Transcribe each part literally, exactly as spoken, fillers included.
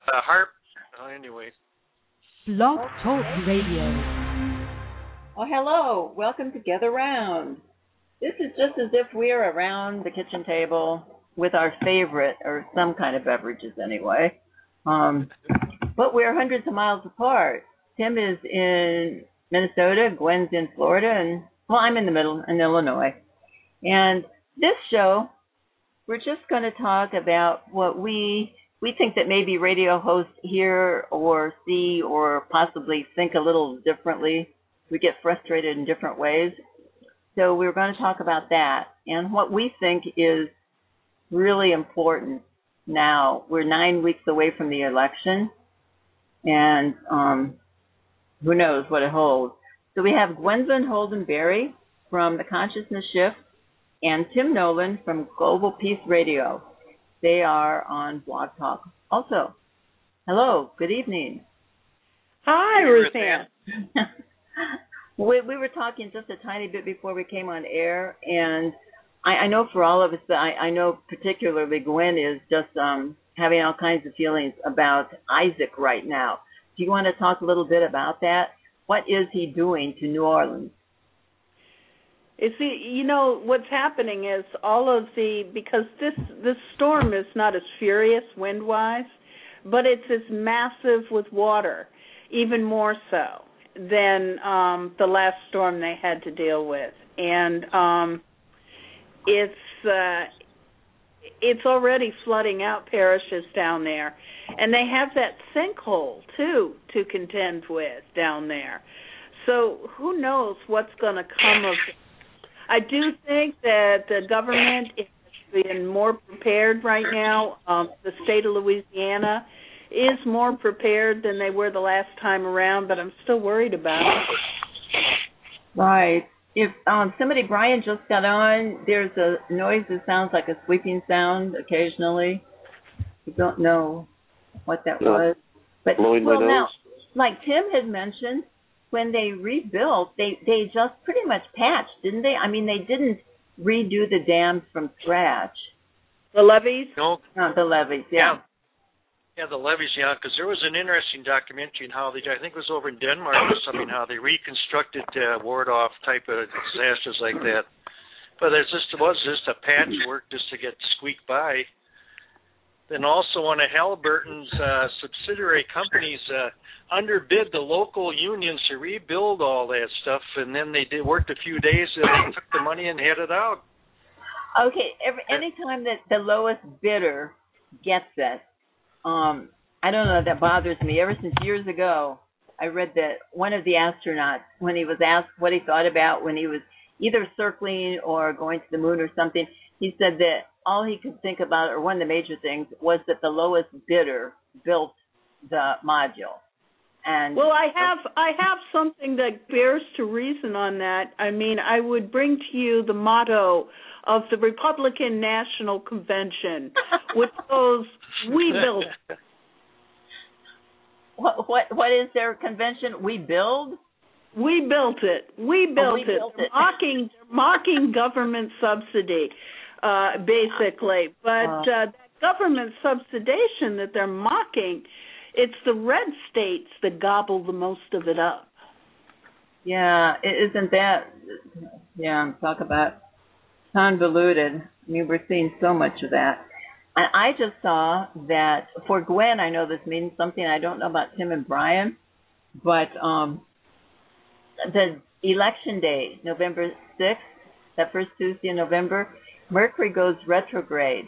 uh, harp. Uh, anyway. Blog Talk Radio. Oh, hello. Welcome to Gather Round. This is just as if we are around the kitchen table with our favorite, or some kind of beverages anyway. Um, but we're hundreds of miles apart. Tim is in Minnesota, Gwen's in Florida, and, well, I'm in the middle, in Illinois. And this show, we're just going to talk about what we we think that maybe radio hosts hear or see or possibly think a little differently. We get frustrated in different ways. So we're going to talk about that and what we think is really important now. We're nine weeks away from the election, and um, who knows what it holds. So we have Gwendolyn Holden Berry from The Consciousness Shift and Tim Nolan from Global Peace Radio. They are on Blog Talk also. Hello, good evening. Hi, Ruthann. we, we were talking just a tiny bit before we came on air, and I, I know for all of us, that I, I know particularly Gwen is just um, having all kinds of feelings about Isaac right now. Do you want to talk a little bit about that? What is he doing to New Orleans? Is the you know what's happening is all of the because this this storm is not as furious wind wise, but it's as massive with water, even more so than um, the last storm they had to deal with, and um, it's uh, it's already flooding out parishes down there, and they have that sinkhole too to contend with down there. So who knows what's going to come of it. I do think that the government is being more prepared right now. Um, the state of Louisiana is more prepared than they were the last time around, but I'm still worried about it. Right. If um, somebody, Brian just got on, there's a noise that sounds like a sweeping sound occasionally. I don't know what that no. was. But blowing well, my nose. Now, like Tim had mentioned, when they rebuilt, they, they just pretty much patched, didn't they? I mean, they didn't redo the dams from scratch. The levees? No. Uh, the levees, yeah. Yeah, yeah the levees, yeah, because there was an interesting documentary on how they, I think it was over in Denmark or something, how they reconstructed uh, ward-off type of disasters like that. But it just it was just a patchwork just to get squeaked by. Then also one of Halliburton's uh, subsidiary companies uh, underbid the local unions to rebuild all that stuff, and then they did worked a few days and they took the money and headed out. Okay, every anytime that the lowest bidder gets it, um, I don't know, that bothers me. Ever since years ago, I read that one of the astronauts, when he was asked what he thought about when he was either circling or going to the moon or something, he said that all he could think about, or one of the major things, was that the lowest bidder built the module. And well, I have I have something that bears to reason on that. I mean, I would bring to you the motto of the Republican National Convention, which goes, "We build." What what what is their convention? We build. We built it. We built oh, we it. Built they're it. mocking mocking government subsidy, uh, basically. But uh, that government subsidization that they're mocking, it's the red states that gobble the most of it up. Yeah, isn't that? Yeah, talk about convoluted. I mean, we're seeing so much of that. And I just saw that for Gwen, I know this means something. I don't know about Tim and Brian, but um, the election day, November sixth, that first Tuesday in November, Mercury goes retrograde.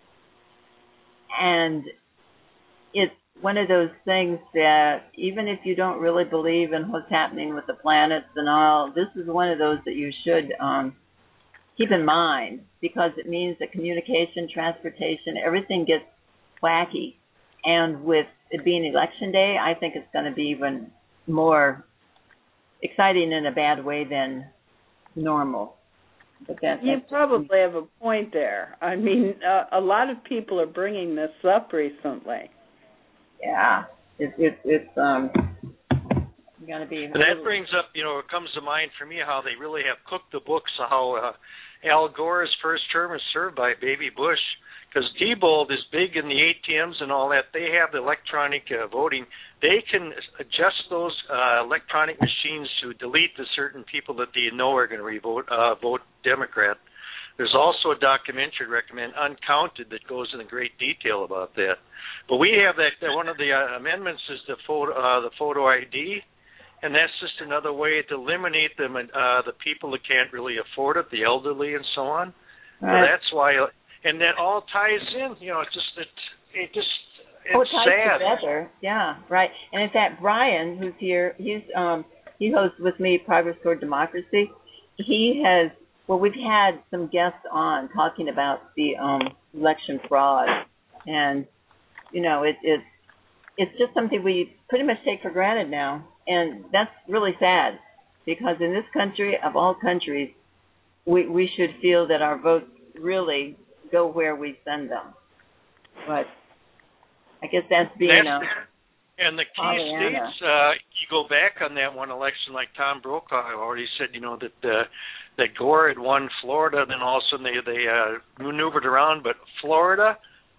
And it's one of those things that even if you don't really believe in what's happening with the planets and all, this is one of those that you should um, keep in mind, because it means that communication, transportation, everything gets wacky. And with it being election day, I think it's going to be even more exciting in a bad way than normal. But that, you probably have a point there. I mean, uh, a lot of people are bringing this up recently. Yeah, it's it, it's um You got to be. And that brings up, you know, it comes to mind for me how they really have cooked the books of how uh, Al Gore's first term was served by Baby Bush. Because Diebold is big in the A T Ms and all that. They have the electronic uh, voting. They can adjust those uh, electronic machines to delete the certain people that they know are going to re-vote, uh, vote Democrat. There's also a documentary I recommend, Uncounted, that goes into great detail about that. But we have that, that one of the uh, amendments is the photo, uh, the photo I D, and that's just another way to eliminate them, uh, the people that can't really afford it, the elderly and so on. Right. So that's why... And that all ties in, you know, it's just, it, it just, it's oh, it ties sad. together. Yeah, right. And in fact, Brian, who's here, he's, um, he hosts with me Progress Toward Democracy. He has, well, we've had some guests on talking about the um, election fraud. And, you know, it, it's, it's just something we pretty much take for granted now. And that's really sad because in this country, of all countries, we, we should feel that our votes really go where we send them. But I guess that's being that's, a And the key Pollyanna. states, uh, you go back on that one election, like Tom Brokaw already said, you know, that uh, that Gore had won Florida, then all of a sudden they, they uh, maneuvered around, but Florida,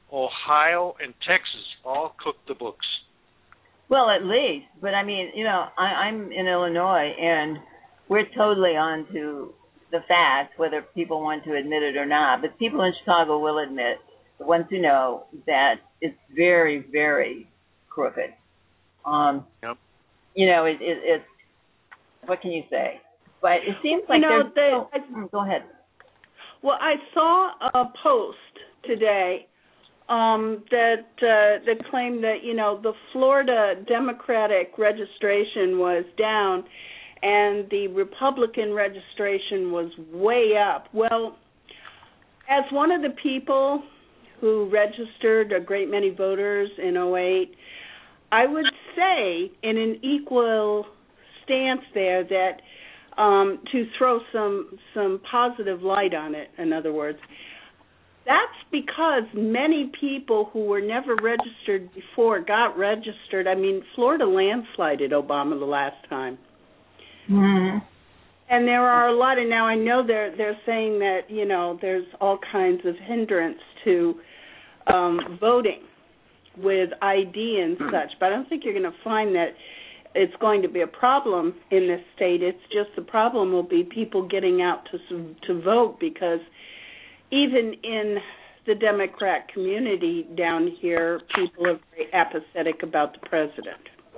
Ohio, and Texas all cooked the books. Well, at least. But, I mean, you know, I, I'm in Illinois, and we're totally on to the facts, whether people want to admit it or not. But people in Chicago will admit, the ones who know, that it's very, very crooked. Um, yep. You know, it, it, it's, what can you say? But it seems like you know, there's... they, oh, I, go ahead. Well, I saw a post today um, that uh, that claimed that, you know, the Florida Democratic registration was down and the Republican registration was way up. Well, as one of the people who registered a great many voters in oh eight, I would say in an equal stance there that um, to throw some some positive light on it, in other words, that's because many people who were never registered before got registered. I mean, Florida landslided Obama the last time. Mm-hmm. And there are a lot of, now I know they're, they're saying that, you know, there's all kinds of hindrance to um, voting with I D and such, but I don't think you're going to find that it's going to be a problem in this state. It's just the problem will be people getting out to to vote, because even in the Democrat community down here, people are very apathetic about the president.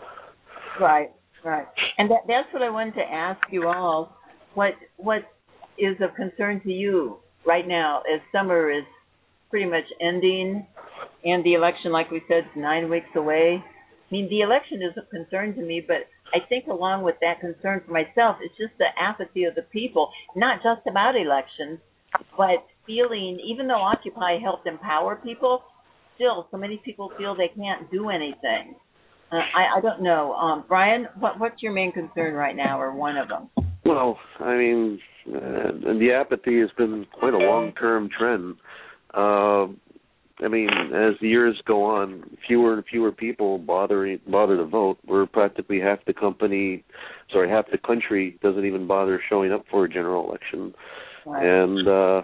Right, right. And that, that's what I wanted to ask you all. What what is of concern to you right now as summer is pretty much ending and the election, like we said, is nine weeks away? I mean, the election is of concern to me, but I think along with that concern for myself, it's just the apathy of the people, not just about elections, but feeling, even though Occupy helped empower people, still so many people feel they can't do anything. Uh, I, I don't know. Um, Brian, what, what's your main concern right now, or one of them? Well, I mean, uh, the apathy has been quite a long-term trend. Uh, I mean, as the years go on, fewer and fewer people bother bother to vote. We're practically half the company, sorry, half the country doesn't even bother showing up for a general election, Right. and uh,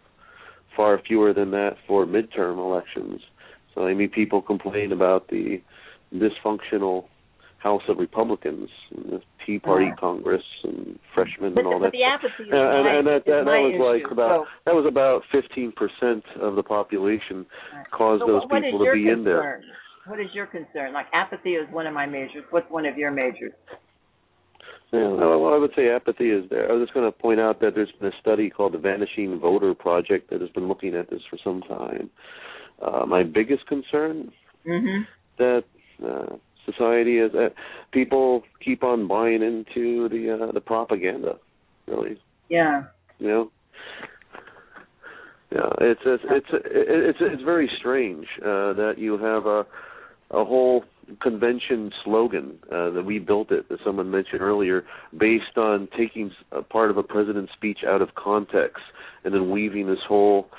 far fewer than that for midterm elections. So I mean, people complain about the dysfunctional House of Republicans, and the Tea Party Yeah. Congress, and freshmen But and all the, that. but the apathy is And, and, my, and that, that, is that my was like issue. about So, that was about fifteen percent of the population right. caused so those what people is to your be concern? in there. What is your concern? Like, apathy is one of my majors. What's one of your majors? Yeah, well, I would say apathy is there. I was just going to point out that there's been a study called the Vanishing Voter Project that has been looking at this for some time. Uh, my biggest concern Mm-hmm. that uh, society is that people keep on buying into the uh, the propaganda. Really, Yeah. you know. Yeah, it's it's it's it's it's very strange uh, that you have a a whole convention slogan uh, that we built it, that someone mentioned earlier, based on taking a part of a president's speech out of context and then weaving this whole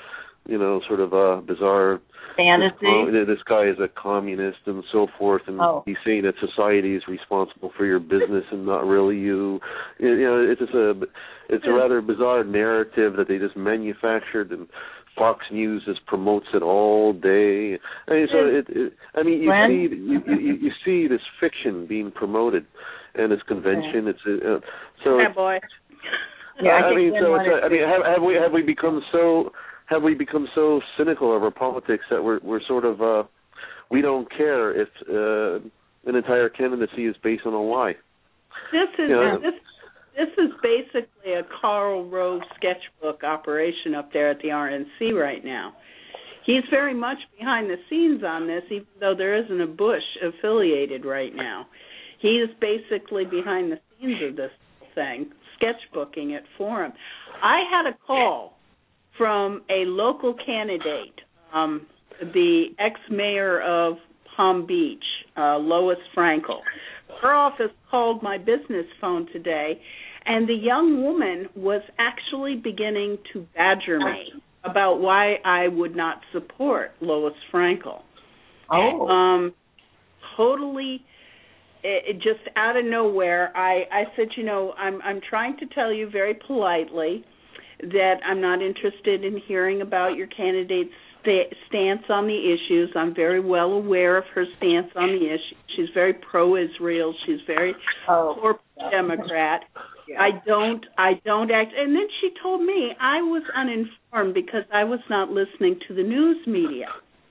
you know, sort of a bizarre fantasy. This, this guy is a communist and so forth, and oh. he's saying that society is responsible for your business and not really you. You know, it's just a it's a rather bizarre narrative that they just manufactured, and Fox News just promotes it all day. I mean, so it, it I mean, you when? see you, you, you see this fiction being promoted, and this convention. It's uh, so. Yeah, boy. Yeah, I, I mean, so it's, I mean, have, have we have we become so have we become so cynical of our politics that we're we're sort of uh, we don't care if uh, an entire candidacy is based on a lie. This is you know, this this is basically a Karl Rove sketchbook operation up there at the R N C right now. He's very much behind the scenes on this, even though there isn't a Bush affiliated right now. He is basically behind the scenes of this thing, sketchbooking it for him. I had a call from a local candidate, um, the ex-mayor of Palm Beach, uh, Lois Frankel. Her office called my business phone today, and the young woman was actually beginning to badger me about why I would not support Lois Frankel. Oh. Um, totally... It, just out of nowhere, I, I said, you know, I'm I'm trying to tell you very politely that I'm not interested in hearing about your candidate's sta- stance on the issues. I'm very well aware of her stance on the issue. She's very pro-Israel. She's very oh. pro-Democrat. Yeah. I don't I don't act. And then she told me I was uninformed because I was not listening to the news media.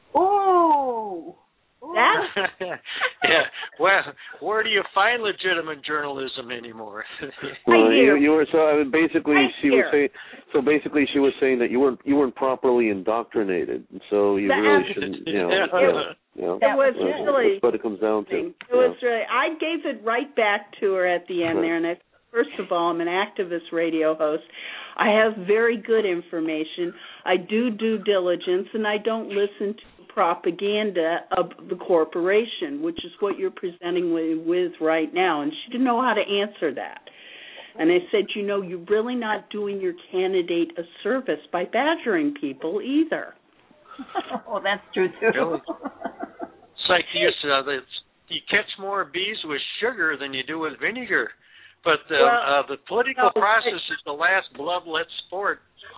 Oh. That? Yeah. Well, where do you find legitimate journalism anymore? well, you, you were so I mean, basically I she hear. was saying. So basically, she was saying that you weren't you weren't properly indoctrinated, so you That really happened. shouldn't. You know, Yeah. you know, you know, It was that's, really. that's what it comes down to. It was really. I gave it right back to her at the end Right. there, and I. First of all, I'm an activist radio host. I have very good information. I do due diligence, and I don't listen to propaganda of the corporation, which is what you're presenting with, with right now. And she didn't know how to answer that. And I said, you know, you're really not doing your candidate a service by badgering people either. Well, that's true, too. Really? It's like you, uh, you catch more bees with sugar than you do with vinegar. But uh, well, uh, the political no, process is the last bloodlet sport.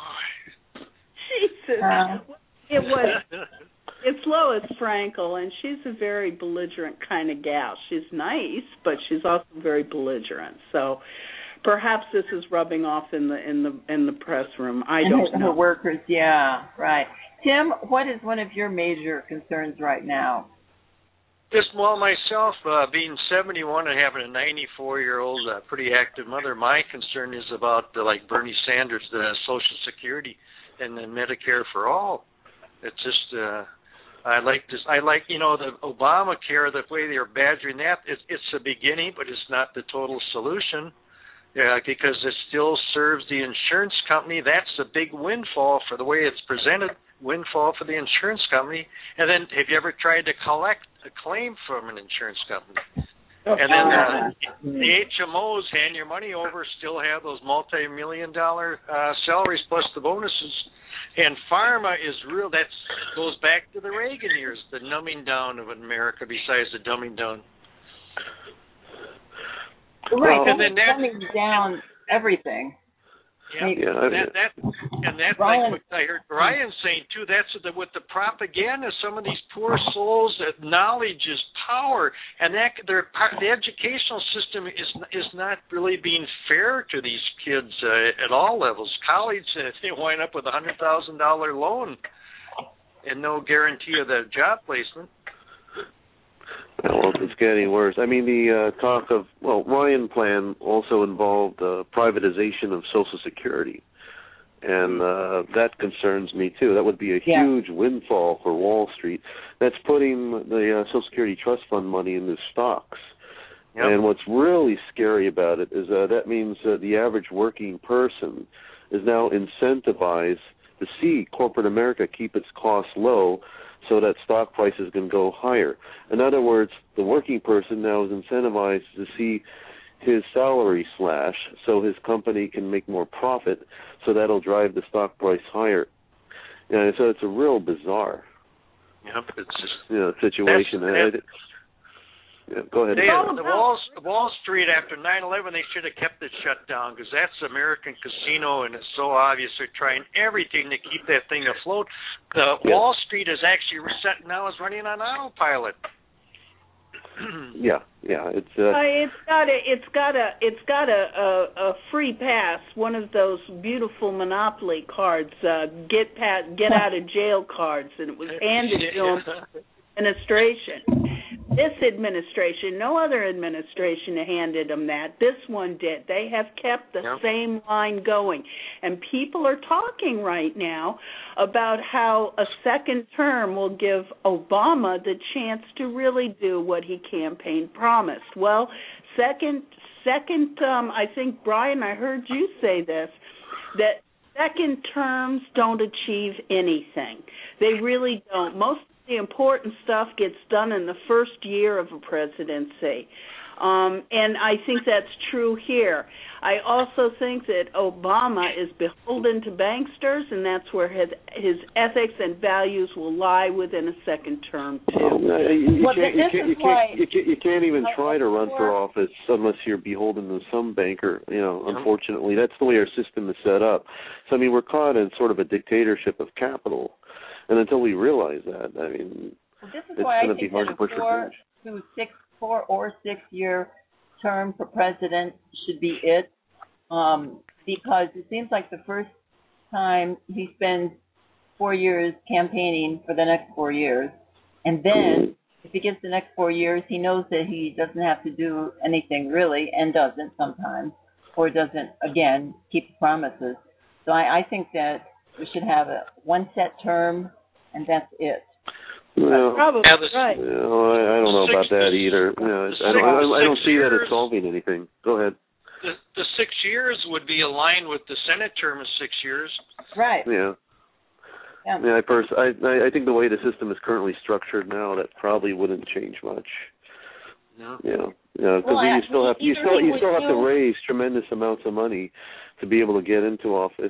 Jesus. Uh, it was... It's Lois Frankel, and she's a very belligerent kind of gal. She's nice, but she's also very belligerent. So perhaps this is rubbing off in the in the in the press room. I and don't her, know. Her workers, yeah, right. Tim, what is one of your major concerns right now? Just well, myself uh, being seventy-one and having a ninety-four-year-old, uh, pretty active mother, my concern is about uh, like Bernie Sanders, the Social Security, and then Medicare for all. It's just. Uh, I like this. I like, you know, the Obamacare, the way they're badgering that. It's, it's a beginning, but it's not the total solution. Yeah, because it still serves the insurance company. That's a big windfall for the way it's presented. Windfall for the insurance company. And then, have you ever tried to collect a claim from an insurance company? And then uh, the H M Os hand your money over, still have those multi-million dollar uh, salaries plus the bonuses. And pharma is real. That goes back to the Reagan years, the numbing down of America. Besides the dumbing down, right? Well, And then dumbing down everything. Yeah, yeah and that, that and that's Ryan, like what I heard Ryan saying too. That's the, with the propaganda. Some of these poor souls, that knowledge is power, and that their the educational system is is not really being fair to these kids uh, at all levels. College, uh, they wind up with a hundred thousand dollar loan and no guarantee of the job placement. Well, it's getting worse. I mean, the uh, talk of, well, Ryan plan also involved uh, privatization of Social Security, and uh, that concerns me, too. That would be a yeah. huge windfall for Wall Street. That's putting the uh, Social Security Trust Fund money into stocks. Yep. And what's really scary about it is uh, that means uh, the average working person is now incentivized to see corporate America keep its costs low so that stock prices can go higher. In other words, the working person now is incentivized to see his salary slash so his company can make more profit, so that'll drive the stock price higher. Yeah, so it's a real bizarre, Yep, it's just you know, situation. That's, I, Yeah, go ahead. They, the Wall, Wall Street after nine eleven, they should have kept it shut down because that's American casino, and it's so obvious they're trying everything to keep that thing afloat. The yeah. Wall Street is actually set now is running on autopilot. yeah, yeah, it's uh, uh, it's got a it's got a it's got a, a, a free pass, one of those beautiful Monopoly cards, uh, get pat, get out of jail cards, and it was handed to them. Administration. This administration, no other administration handed them that. This one did. They have kept the yep. same line going. And people are talking right now about how a second term will give Obama the chance to really do what he campaigned promised. Well, second, second, um, I think, Brian, I heard you say this, that second terms don't achieve anything. They really don't. Most the important stuff gets done in the first year of a presidency. Um, and I think that's true here. I also think that Obama is beholden to banksters, and that's where his, his ethics and values will lie within a second term, too. No, you, you, can't, you, can't, you, can't, you, can't, you can't even try to run for office unless you're beholden to some banker. You know, unfortunately, that's the way our system is set up. So, I mean, we're caught in sort of a dictatorship of capital. And until we realize that, I mean, well, this is it's why going to be hard to push four to six, four or six year term for president should be it, um, because it seems like the first time he spends four years campaigning for the next four years, and then if he gets the next four years, he knows that he doesn't have to do anything really, and doesn't sometimes, or doesn't again keep promises. So I, I think that we should have a one set term, and that's it. Well, Probably yeah, the, right. You know, I, I don't know about that either. You know, I, don't, I, I don't see years, that it's solving anything. Go ahead. The, the six years would be aligned with the Senate term of six years. Right. Yeah. Yeah. Yeah, I, pers- I, I think the way the system is currently structured now, that probably wouldn't change much. No. Yeah, yeah, because well, you still have you still you still have do... to raise tremendous amounts of money to be able to get into office.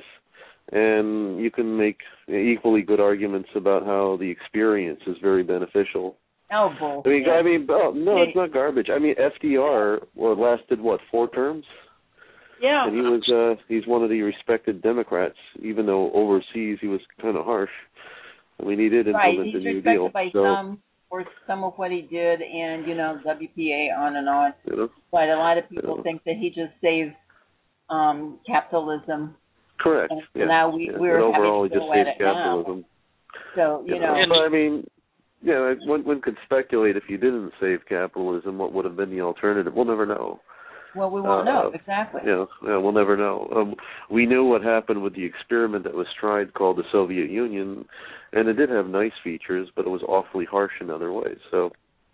And you can make equally good arguments about how the experience is very beneficial. Oh, bull. I mean, yeah. I mean, oh, no, it's not garbage. I mean, F D R well, lasted what four terms? Yeah. And he was uh, he's one of the respected Democrats, even though overseas he was kind of harsh. I mean, he did implement right. the New respected Deal. By so, some for some of what he did, and you know, W P A on and on. You know, but a lot of people you know. think that he just saved um, capitalism. Correct. And yeah. now we yeah. we're and overall, he having to just go saves at it capitalism. now. So you, you know, know, but I mean, yeah, one, one could speculate if you didn't save capitalism, what would have been the alternative? We'll never know. Well, we won't uh, know exactly. Yeah, yeah, we'll never know. Um, we knew what happened with the experiment that was tried called the Soviet Union, and it did have nice features, but it was awfully harsh in other ways. So,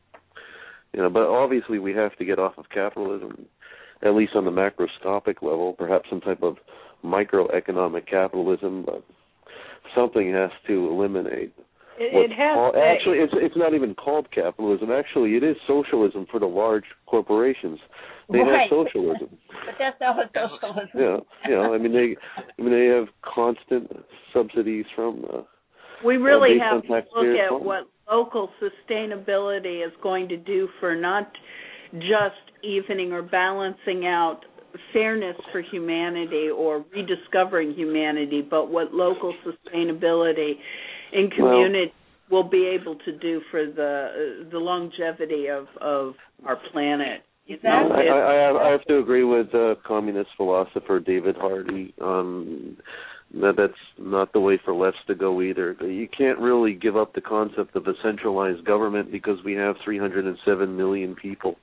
you know, but obviously we have to get off of capitalism, at least on the macroscopic level, perhaps some type of microeconomic capitalism, but something has to eliminate. It, it has called, to. Actually, it's it's not even called capitalism. Actually, it is socialism for the large corporations. They right. have socialism. But that's not what socialism is. Yeah, yeah. I mean, they, I mean, they have constant subsidies from. Uh, we really uh, have to look at funds. what local sustainability is going to do for not just evening or balancing out fairness for humanity or rediscovering humanity, but what local sustainability in community well, will be able to do for the the longevity of, of our planet. Exactly. I, I, have, I have to agree with uh, communist philosopher David Hardy. Um, that that's not the way for lefts to go either. You can't really give up the concept of a centralized government because we have three hundred seven million people.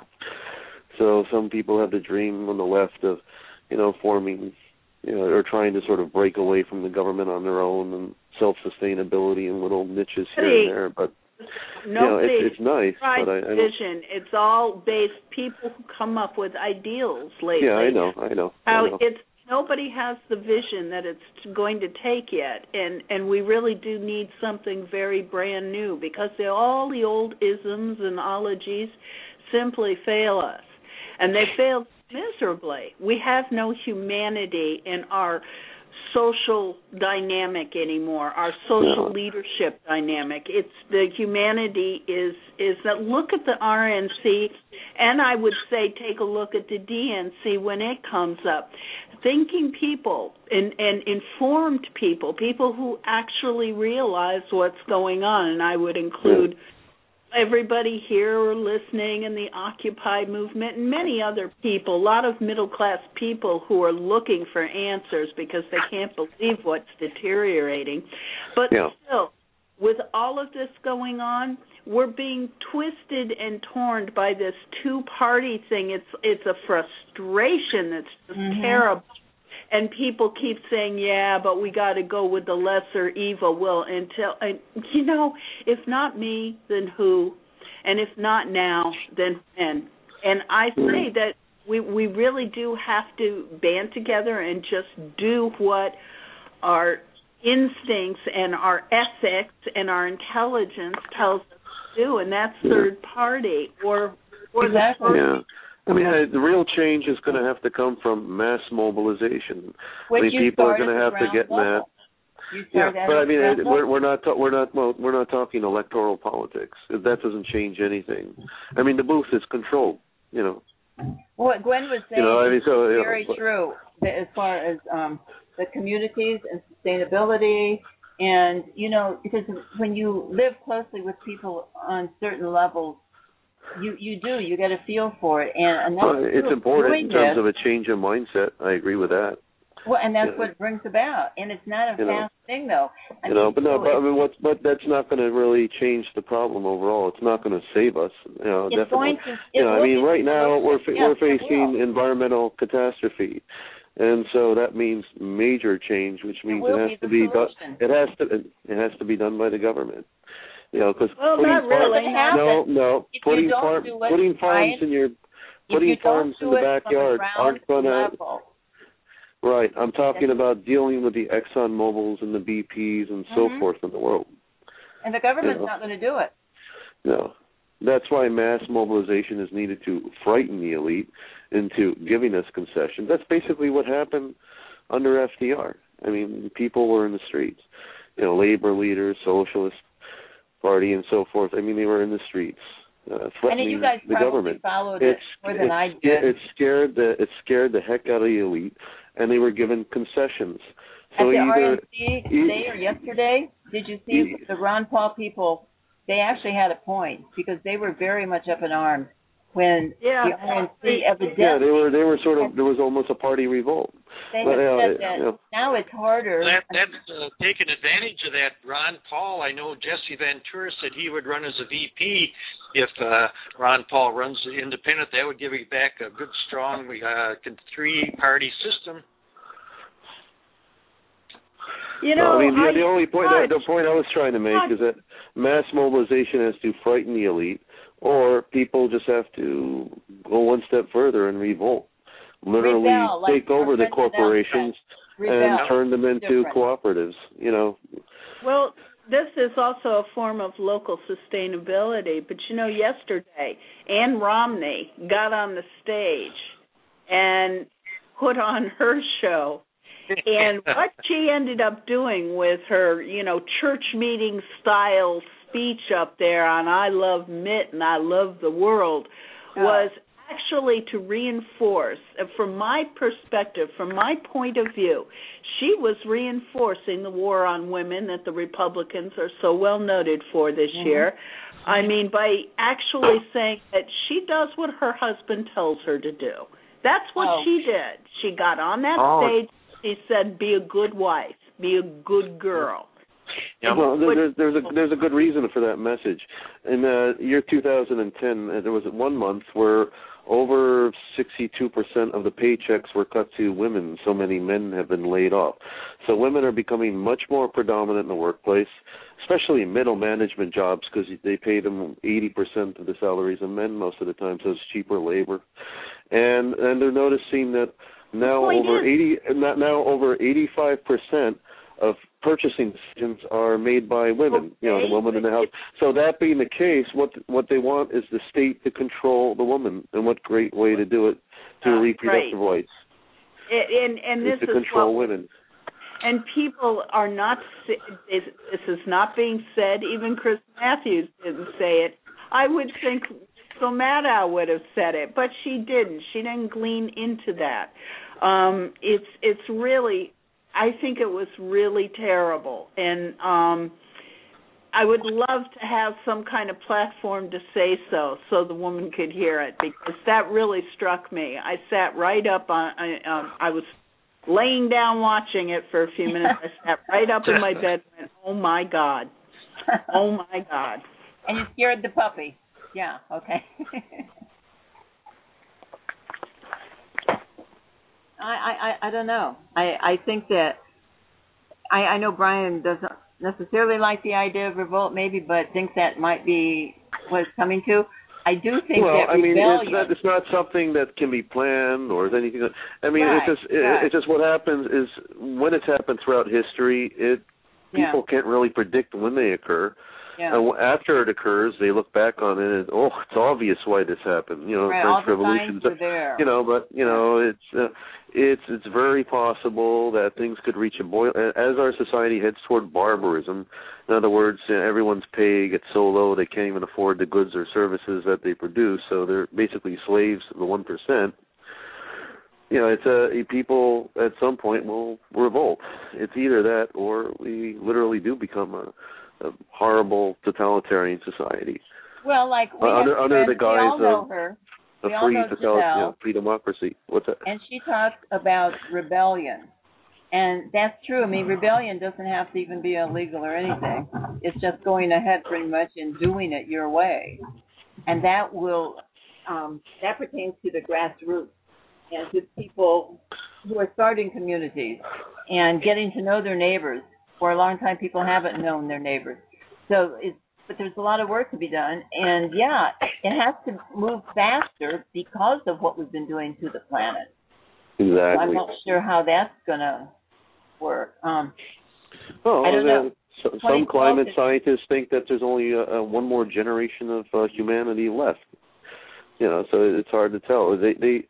So some people have the dream on the left of, you know, forming, you know, or trying to sort of break away from the government on their own and self-sustainability in little niches here and there. But you know, it's, it's nice. But I, I vision. It's all based people who come up with ideals lately. Yeah, I know, I know. How I know. it's nobody has the vision that it's going to take yet, and and we really do need something very brand new because they, all the old isms and ologies simply fail us. And they failed miserably. We have no humanity in our social dynamic anymore, our social Yeah. leadership dynamic. It's the humanity is is that look at the R N C, and I would say take a look at the D N C when it comes up. Thinking people and, and informed people, people who actually realize what's going on, and I would include everybody here listening in the Occupy movement and many other people, a lot of middle-class people who are looking for answers because they can't believe what's deteriorating. But yeah. still, with all of this going on, we're being twisted and torn by this two-party thing. It's it's a frustration that's just mm-hmm. terrible. And people keep saying, yeah, but we got to go with the lesser evil. Well, until, and, you know, if not me, then who? And if not now, then when? And I say that we, we really do have to band together and just do what our instincts and our ethics and our intelligence tells us to do, and that's yeah. third party or, or exactly. the Yeah. I mean, uh, the real change is going to have to come from mass mobilization. Which I mean, you people are going to have to get mad. Yeah, but I mean, it, we're, we're not ta- we're not well, we're not talking electoral politics. That doesn't change anything. I mean, the booth is controlled. You know. What Gwen was saying you know, I mean, so, is you know, very but, true as far as um, the communities and sustainability. And, you know, because when you live closely with people on certain levels, You you do. You get a feel for it. And, and that's well, it's important in terms this. of a change of mindset. I agree with that. Well, and that's yeah. what it brings about. And it's not a you fast know, thing, though. I you mean, know, but no, so but I mean, what's but that's not going to really change the problem overall. It's not going to save us. You know, it's definitely. going to, you know, I mean, right now we're fa- yes, we're facing environmental catastrophe, and so that means major change, which means it, it has be to be done. solution. It has to it has to be done by the government. You know, because well, not really. No, no, if putting you farm, do it, putting farms Ryan, in your putting farms in the backyard aren't gonna. Level. Right, I'm talking about dealing with the Exxon Mobils and the B Ps and so mm-hmm. forth in the world. And the government's you know? not going to do it. No, that's why mass mobilization is needed to frighten the elite into giving us concessions. That's basically what happened under F D R. I mean, people were in the streets. You know, labor leaders, socialist party, and so forth. I mean, they were in the streets uh, threatening you guys the government. Followed it's, it more than it's, I did. It scared the it scared the heck out of the elite, and they were given concessions. So At the either R N C today or yesterday, did you see the Ron Paul people? They actually had a point because they were very much up in arms when yeah. the R N C evidently. Yeah, they were. They were sort of. There was almost a party revolt. They but, have uh, said that you know, now it's harder. That, that's uh, taking advantage of that. Ron Paul, I know Jesse Ventura said he would run as a V P if uh, Ron Paul runs the independent. That would give you back a good, strong uh, three-party system. You know, well, I mean, the, I, the only point I, the point I was trying to make I, is that mass mobilization has to frighten the elite, or people just have to go one step further and revolt, literally rebel, like take over the corporations and turn them into different. cooperatives. You know. Well, this is also a form of local sustainability. But you know, yesterday Ann Romney got on the stage and put on her show. And what she ended up doing with her, you know, church meeting style speech up there on I love Mitt and I love the world was actually to reinforce, from my perspective, from my point of view, she was reinforcing the war on women that the Republicans are so well noted for this mm-hmm. year. I mean, by actually saying that she does what her husband tells her to do. That's what oh. she did. She got on that oh. stage. He said, "Be a good wife, be a good girl." Yeah. Well, there's there's a there's a good reason for that message. In the year two thousand ten, there was one month where over sixty-two percent of the paychecks were cut to women. So many men have been laid off. So women are becoming much more predominant in the workplace, especially in middle management jobs, because they pay them eighty percent of the salaries of men most of the time. So it's cheaper labor, and and they're noticing that. Now over eighty, now over eighty-five percent of purchasing decisions are made by women. Okay. You know, the woman in the house. So that being the case, what what they want is the state to control the woman, and what great way to do it to uh, reproductive right. rights. And and, and this is to is control what, women. and people are not. This is not being said. Even Chris Matthews didn't say it. I would think Rachel Maddow would have said it, but she didn't. She didn't glean into that. Um, it's it's really. I think it was really terrible, and um, I would love to have some kind of platform to say so, so the woman could hear it, because that really struck me. I sat right up on. I, um, I was laying down watching it for a few minutes. I sat right up in my bed and went, "Oh my God, oh my God!" And you scared the puppy. Yeah. Okay. I, I, I don't know. I, I think that I, I know Brian doesn't necessarily like the idea of revolt, maybe, but thinks that might be what it's coming to. I do think well, that I mean, rebellion. it's not, it's not something that can be planned or is anything. That, I mean, right, it's just right. it, it's just what happens is when it's happened throughout history, it people yeah. can't really predict when they occur. Yeah. And after it occurs, they look back on it and, oh, it's obvious why this happened. You know, right, French all the Revolution. signs were there. You know, but you know, it's uh, it's it's very possible that things could reach a boil as our society heads toward barbarism. In other words, you know, everyone's pay gets so low they can't even afford the goods or services that they produce, so they're basically slaves of the one percent. You know, it's a people at some point will revolt. It's either that or we literally do become a a horrible totalitarian society. Well, like we uh, have under, under the friends, we all guise know of her. a We free, all know total, Giselle, you know, free democracy. What's that? and she talks about rebellion, and that's true. I mean, rebellion doesn't have to even be illegal or anything. It's just going ahead pretty much and doing it your way, and that will um, that pertains to the grassroots and to people who are starting communities and getting to know their neighbors. For a long time, people haven't known their neighbors. So, it's, but there's a lot of work to be done. And, yeah, it has to move faster because of what we've been doing to the planet. Exactly. So I'm not sure how that's going to work. Um, well, I don't know. So, some climate scientists think that there's only a, a one more generation of uh, humanity left. You know, so it's hard to tell. They, they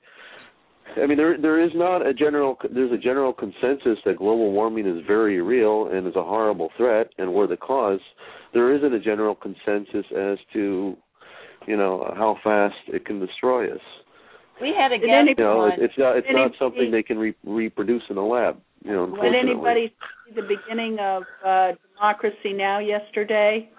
I mean, there there is not a general there's a general consensus that global warming is very real and is a horrible threat, and we're the cause. There isn't a general consensus as to, you know, how fast it can destroy us. We had a guest. You know, on, it's not it's not anybody, something they can re- reproduce in a lab. You know, did anybody see the beginning of uh, Democracy Now! Yesterday?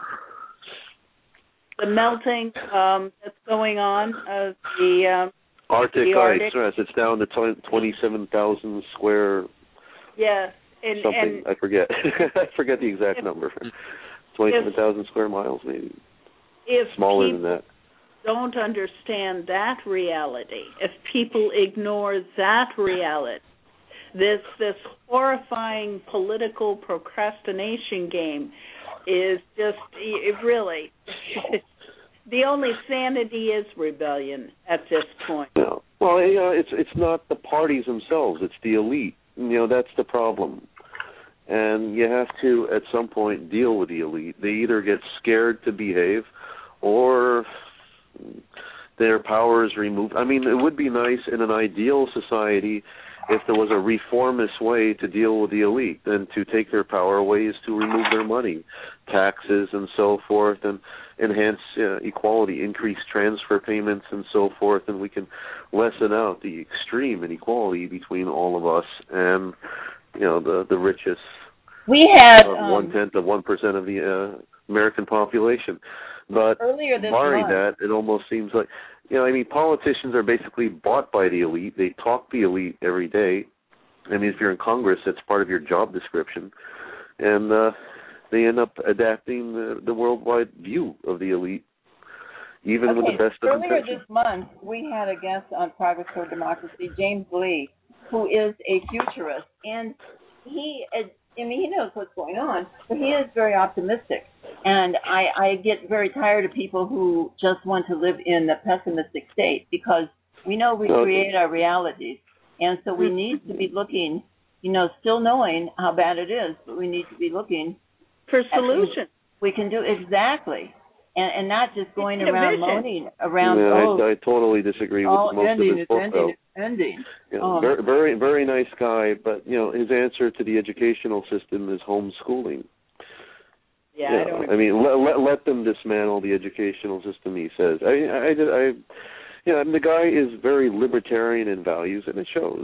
The melting um, that's going on of the. Um, Arctic the Arctic. ice, yes, it's down to twenty-seven thousand square. Yeah, and something and I forget. I forget the exact if, number. Twenty-seven thousand square miles, maybe. If smaller than that. Don't understand that reality. If people ignore that reality, this this horrifying political procrastination game is just it really. The only sanity is rebellion at this point. No. Well, you know, it's it's not the parties themselves; it's the elite. You know, that's the problem. And you have to, at some point, deal with the elite. They either get scared to behave, or their power is removed. I mean, it would be nice in an ideal society if there was a reformist way to deal with the elite. Then to take their power away is to remove their money, taxes, and so forth, and enhance uh, equality, increase transfer payments, and so forth, and we can lessen out the extreme inequality between all of us and, you know, the the richest. We had uh, um, one tenth of one percent of the uh, American population. But earlier this barring month, that, it almost seems like, you know, I mean, politicians are basically bought by the elite. They talk the elite every day. I mean, if you're in Congress, that's part of your job description. And uh, they end up adapting the, the worldwide view of the elite, even okay, with the best of earlier intentions. this month, we had a guest on Progress Toward Democracy, James Lee, who is a futurist. And he, I mean, he knows what's going on, but he is very optimistic. And I, I get very tired of people who just want to live in the pessimistic state, because we know we Okay. create our realities. And so we need to be looking, you know, still knowing how bad it is, but we need to be looking for solutions. We can do exactly. And, and not just going It's around division. moaning around, yeah, oh, I, I totally disagree with all most ending, of his it's book, ending, though. it's ending. You know, um, very, very, very nice guy, but you know, his answer to the educational system is homeschooling. Yeah, you I know, don't. I mean, let, let let them dismantle the educational system. He says. I, I, I, you know, the guy is very libertarian in values, and it shows.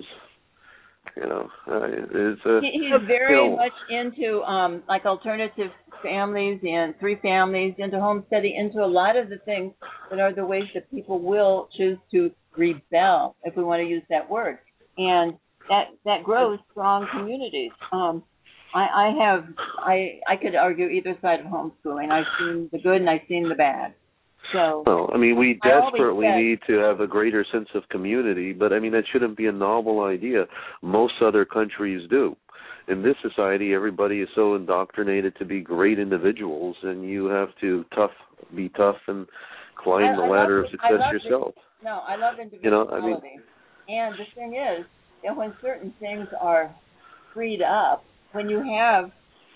You know, uh, it's uh, he, he's very you know, much into um, like alternative families and three families, into homesteading, into a lot of the things that are the ways that people will choose to rebel, if we want to use that word, and that that grows strong communities. Um, I, I have I I could argue either side of homeschooling. I've seen the good and I've seen the bad. So, well, I mean, we I desperately said, need to have a greater sense of community, but I mean, that shouldn't be a novel idea. Most other countries do. In this society, everybody is so indoctrinated to be great individuals, and you have to tough, be tough, and climb I, the I ladder love, of success I love yourself. The, no, I love individuality. You know, I mean, and the thing is that when certain things are freed up, when you have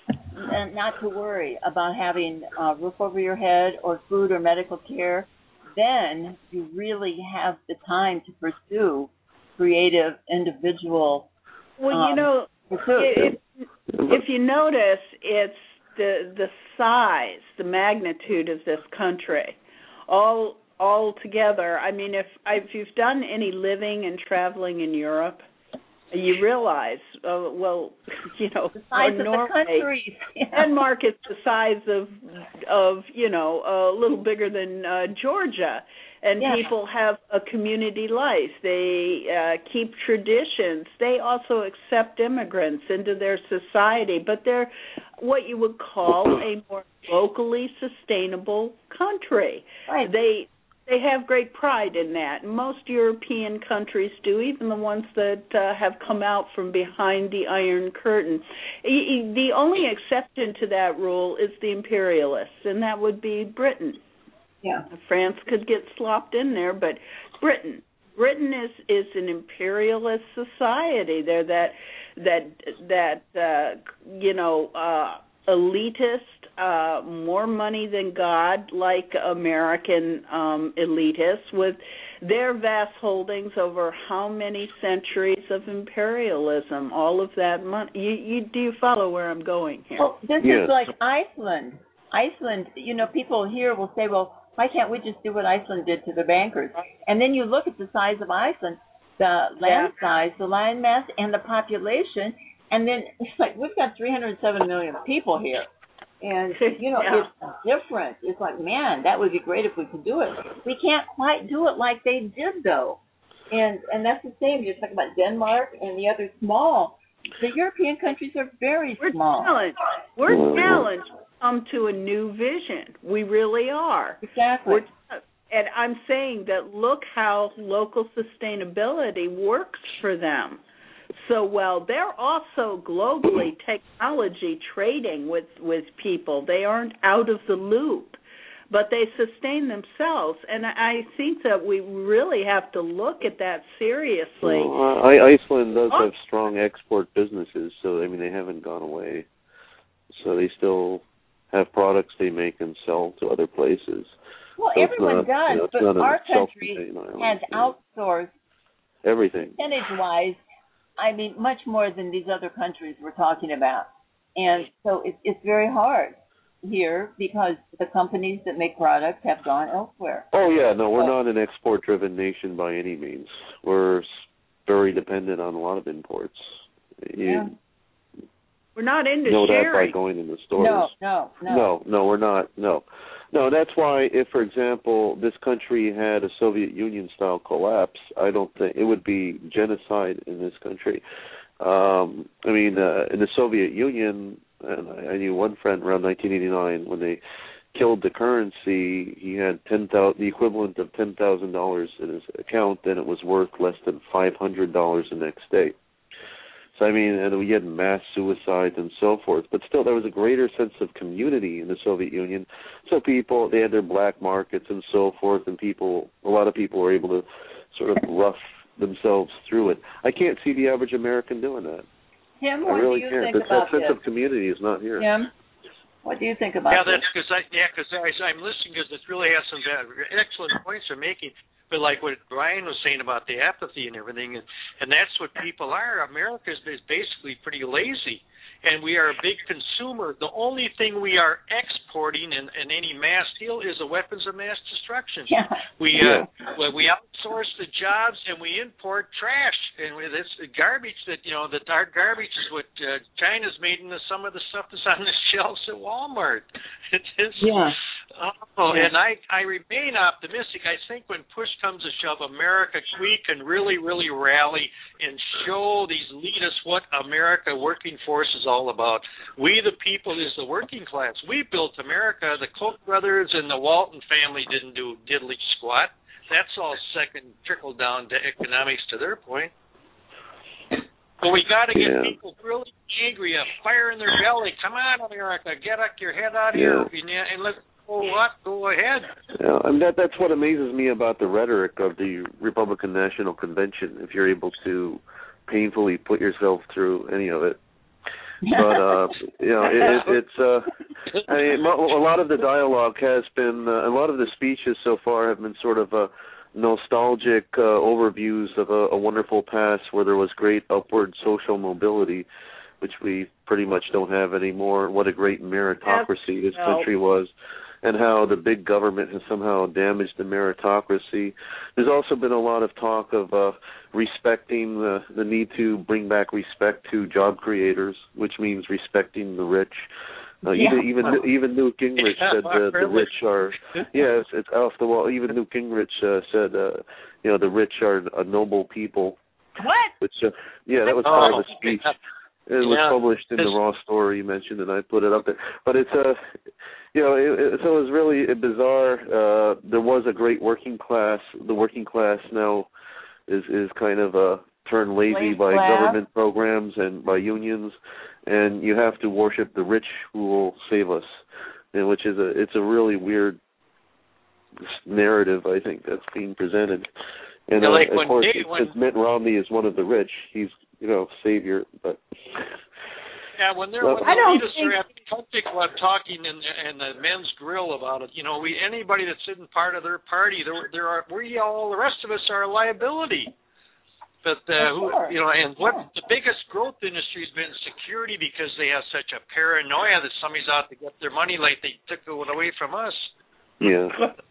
and not to worry about having a roof over your head or food or medical care, then you really have the time to pursue creative individual Well, um, you know, if, if you notice, it's the the size, the magnitude of this country, all all together. I mean, if if you've done any living and traveling in Europe, you realize, uh, well, you know, the size of Norway, the countries. Denmark is the size of, of you know, a little bigger than uh, Georgia, and yeah. people have a community life. They uh, keep traditions. They also accept immigrants into their society, but they're what you would call a more locally sustainable country. Right. They They have great pride in that. Most European countries do, even the ones that uh, have come out from behind the Iron Curtain. The only exception to that rule is the imperialists, and that would be Britain. Yeah. France could get slopped in there, but Britain. Britain is, is an imperialist society. They're that that that uh, you know uh, elitist, uh, more money than God, like American um, elitists, with their vast holdings over how many centuries of imperialism, all of that money. You, you do you follow where I'm going here? Well, this yes. is like Iceland. Iceland, you know, people here will say, well, why can't we just do what Iceland did to the bankers? And then you look at the size of Iceland, the land yeah. size, the land mass, and the population, and then it's like we've got three hundred seven million people here. And, you know, yeah. it's different. It's like, man, that would be great if we could do it. We can't quite do it like they did, though. And and that's the same. You're talking about Denmark and the other small. The European countries are very We're small. challenged. We're challenged to come to a new vision. We really are. Exactly. We're, and I'm saying that look how local sustainability works for them so well. They're also globally technology trading with, with people. They aren't out of the loop, but they sustain themselves. And I think that we really have to look at that seriously. Well, I, Iceland does have strong export businesses, so I mean they haven't gone away. So they still have products they make and sell to other places. Well, so everyone not, does, you know, but our country has outsourced everything. Percentage-wise, I mean, much more than these other countries we're talking about. And so it, it's very hard here because the companies that make products have gone elsewhere. Oh, yeah, no, we're so, not an export-driven nation by any means. We're very dependent on a lot of imports. You, yeah. We're not into know sharing. that by going in the stores. No, no, no. No, no, we're not, no. No, that's why if, for example, this country had a Soviet Union-style collapse, I don't think it would be genocide in this country. Um, I mean, uh, in the Soviet Union, and I, I knew one friend around nineteen eighty-nine when they killed the currency, he had ten thousand, the equivalent of ten thousand dollars in his account, and it was worth less than five hundred dollars the next day. So, I mean, and we had mass suicides and so forth, but still there was a greater sense of community in the Soviet Union. So people, they had their black markets and so forth, and people, a lot of people were able to sort of rough themselves through it. I can't see the average American doing that. Tim, I what really do you can't. think That about sense this? of community is not here. Tim, what do you think about yeah, this? that's because I, yeah, because I'm listening because it really has some excellent points you're making. But like what Brian was saying about the apathy and everything, and, and that's what people are. America is, is basically pretty lazy. And we are a big consumer. The only thing we are exporting in, in any mass deal is the weapons of mass destruction. Yeah. We uh, well, we outsource the jobs and we import trash. And it's garbage that you know that our garbage is what uh, China's made into some of the stuff that's on the shelves at Walmart. It is. Yeah. Oh, yeah. and I, I remain optimistic. I think when push comes to shove, America, we can really, really rally and show these elitists what America working force is all about. We, the people, is the working class. We built America. The Koch brothers and the Walton family didn't do diddly squat. That's all second trickle down to economics to their point. But we got to get yeah. people really angry, a fire in their belly. Come on, America, get up your head out of yeah. here, and let's go what? Go ahead. Yeah, and that that's what amazes me about the rhetoric of the Republican National Convention. If you're able to painfully put yourself through any of it, but uh, you know, it, it, it's uh, I mean, a lot of the dialogue has been, uh, a lot of the speeches so far have been sort of uh, nostalgic uh, overviews of a, a wonderful past where there was great upward social mobility, which we pretty much don't have anymore. What a great meritocracy this country was, and how the big government has somehow damaged the meritocracy. There's also been a lot of talk of uh, respecting the, the need to bring back respect to job creators, which means respecting the rich. Uh, yeah. Even even even Newt Gingrich yeah, said uh, the rich are yeah it's, it's off the wall. Even Newt Gingrich uh, said uh, you know the rich are a noble people. What? Which uh, yeah, that was part oh, of the speech. Yeah. It was yeah. published in the Raw story you mentioned, and I put it up there. But it's a, uh, you know, it, it, so it was really bizarre. Uh, there was a great working class. The working class now is is kind of uh, turned lazy Slave by class. government programs and by unions, and you have to worship the rich who will save us, and which is a it's a really weird narrative, I think, that's being presented. And yeah, uh, like of course, Dave, when, since Mitt Romney is one of the rich, he's you know savior, but. Yeah, when they're well, when I the don't elitists think... are at the public while talking in the, in the men's grill about it, you know, we anybody that's in part of their party, there there are we all the rest of us are a liability. But uh, who sure. you know, and what sure. the biggest growth industry has been security because they have such a paranoia that somebody's out to get their money, like they took it away from us. Yeah.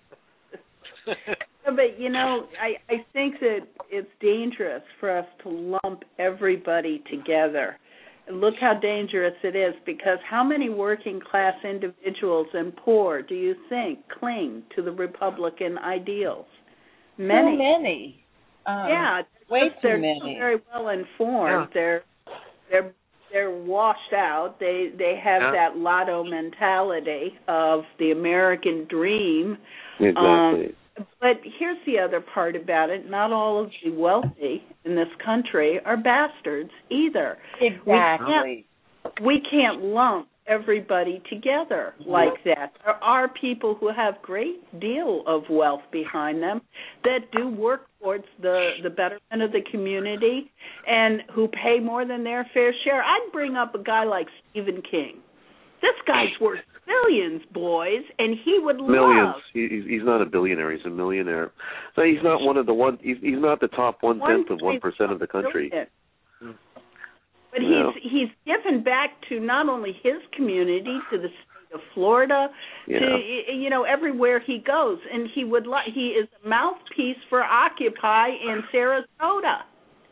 But you know, I I think that it's dangerous for us to lump everybody together. Look how dangerous it is, because how many working class individuals and poor do you think cling to the Republican ideals? Many. Too many. Um, yeah, way too they're many. very well informed. Yeah. They're they're they're washed out. They they have yeah. that lotto mentality of the American dream. Exactly. Um, But here's the other part about it. Not all of the wealthy in this country are bastards either. Exactly. We can't, we can't lump everybody together like that. There are people who have great deal of wealth behind them that do work towards the, the betterment of the community and who pay more than their fair share. I'd bring up a guy like Stephen King. This guy's worth millions, boys, and he would millions. love. He, he's not a billionaire; he's a millionaire. So he's not one of the one. He's, he's not the top one tenth of one percent of the country. Billion. But yeah. he's he's given back to not only his community, to the state of Florida, yeah. to you know everywhere he goes, and he would like he is a mouthpiece for Occupy in Sarasota.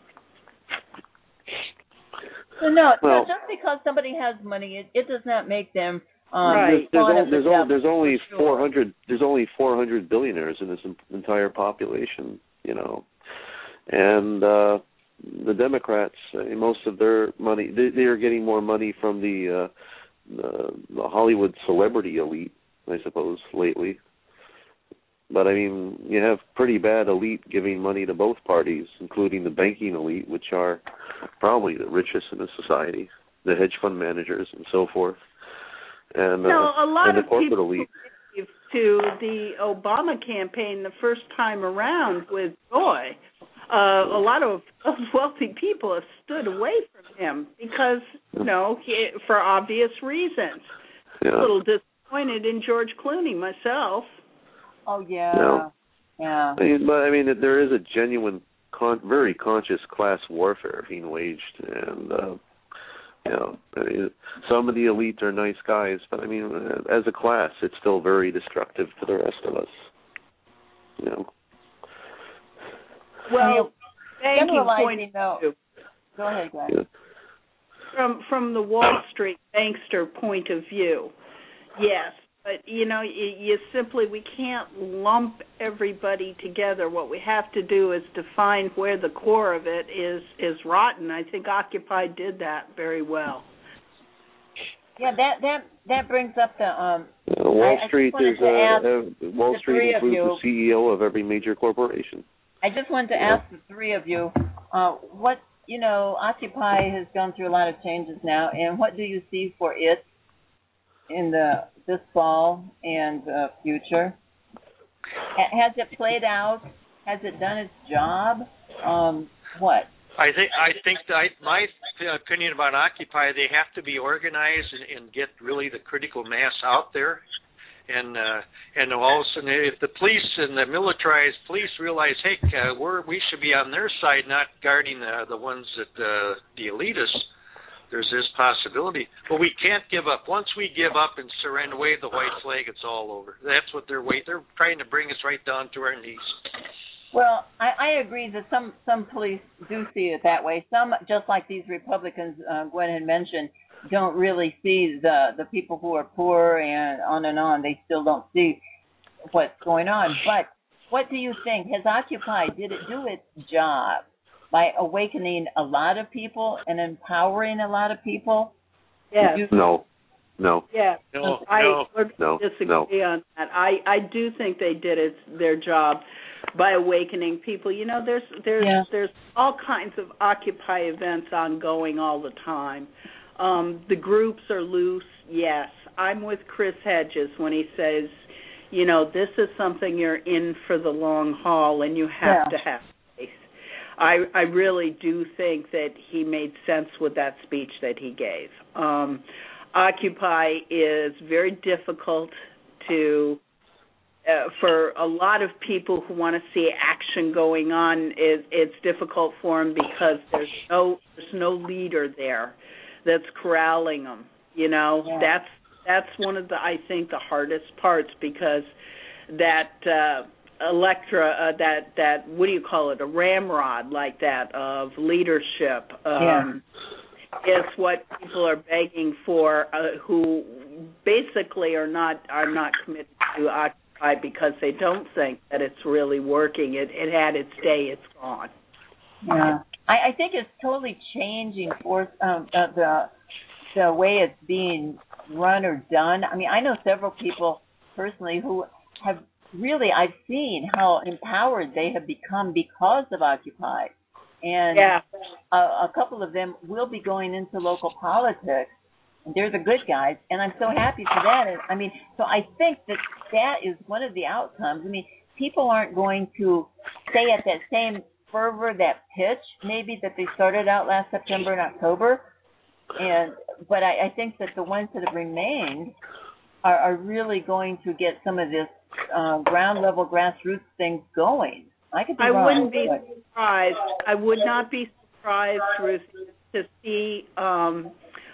So no, well, no, just because somebody has money, it, it does not make them. Um, right. There's, there's, the only, there's only sure. four hundred. There's only four hundred billionaires in this entire population. You know, and uh, the Democrats, I mean, most of their money, they, they are getting more money from the, uh, the the Hollywood celebrity elite, I suppose, lately. But, I mean, you have pretty bad elite giving money to both parties, including the banking elite, which are probably the richest in the society, the hedge fund managers and so forth, and, uh, no, a lot and the of corporate people elite. gave to the Obama campaign the first time around with joy. Uh, a lot of wealthy people have stood away from him because, you know, he, for obvious reasons. Yeah. A little disappointed in George Clooney myself. Oh yeah. No. Yeah. I mean, but I mean, there is a genuine, con- very conscious class warfare being waged, and uh, you know, I mean, some of the elite are nice guys, but I mean, as a class, it's still very destructive to the rest of us. You know. Well, thank you. Point though, go ahead, Glenn. Yeah. From from the Wall Street bankster point of view, yes. But, you know, you, you simply, we can't lump everybody together. What we have to do is define where the core of it is, is rotten. I think Occupy did that very well. Yeah, that that, that brings up the... Um, yeah, Wall I, Street I is uh, uh, Wall Street includes the C E O of every major corporation. I just wanted to yeah. ask the three of you, uh, what, you know, Occupy has gone through a lot of changes now, and what do you see for it in the this fall and uh, future? Has it played out? Has it done its job? Um, what? I think I think that I, my opinion about Occupy, they have to be organized and, and get really the critical mass out there, and uh, and all of a sudden, if the police and the militarized police realize, hey, uh, we're we should be on their side, not guarding the the ones that uh, the elitists. There's this possibility. But we can't give up. Once we give up and surrender, wave the white flag, it's all over. That's what they're waiting. They're trying to bring us right down to our knees. Well, I, I agree that some, some police do see it that way. Some, just like these Republicans uh, Gwen had mentioned, don't really see the, the people who are poor and on and on. They still don't see what's going on. But what do you think? Has Occupy, did it do its job by awakening a lot of people and empowering a lot of people? Yes. You- no. No. Yeah. No, I no, would no, disagree no. on that. I, I do think they did it, their job by awakening people. You know, there's there's yeah. there's all kinds of Occupy events ongoing all the time. Um, the groups are loose, yes. I'm with Chris Hedges when he says, you know, this is something you're in for the long haul and you have yeah. to have faith. I, I really do think that he made sense with that speech that he gave. Um, Occupy is very difficult to, uh, for a lot of people who want to see action going on. It, it's difficult for them because there's no there's no leader there that's corralling them. You know, yeah. that's that's one of the I think the hardest parts because that. Uh, Electra, uh, that that what do you call it? A ramrod like that of leadership um, yeah. is what people are begging for, uh, who basically are not are not committed to Occupy because they don't think that it's really working. It it had its day, it's gone. Yeah, I, I think it's totally changing for um, uh, the the way it's being run or done. I mean, I know several people personally who have. Really, I've seen how empowered they have become because of Occupy. And yeah. a, a couple of them will be going into local politics. And they're the good guys, and I'm so happy for that. And, I mean, so I think that that is one of the outcomes. I mean, people aren't going to stay at that same fervor, that pitch, maybe that they started out last September and October. And But I, I think that the ones that have remained are, are really going to get some of this Uh, ground level grassroots things going. I could be I wrong, wouldn't be but... surprised. I would not be surprised, Ruth, to see um,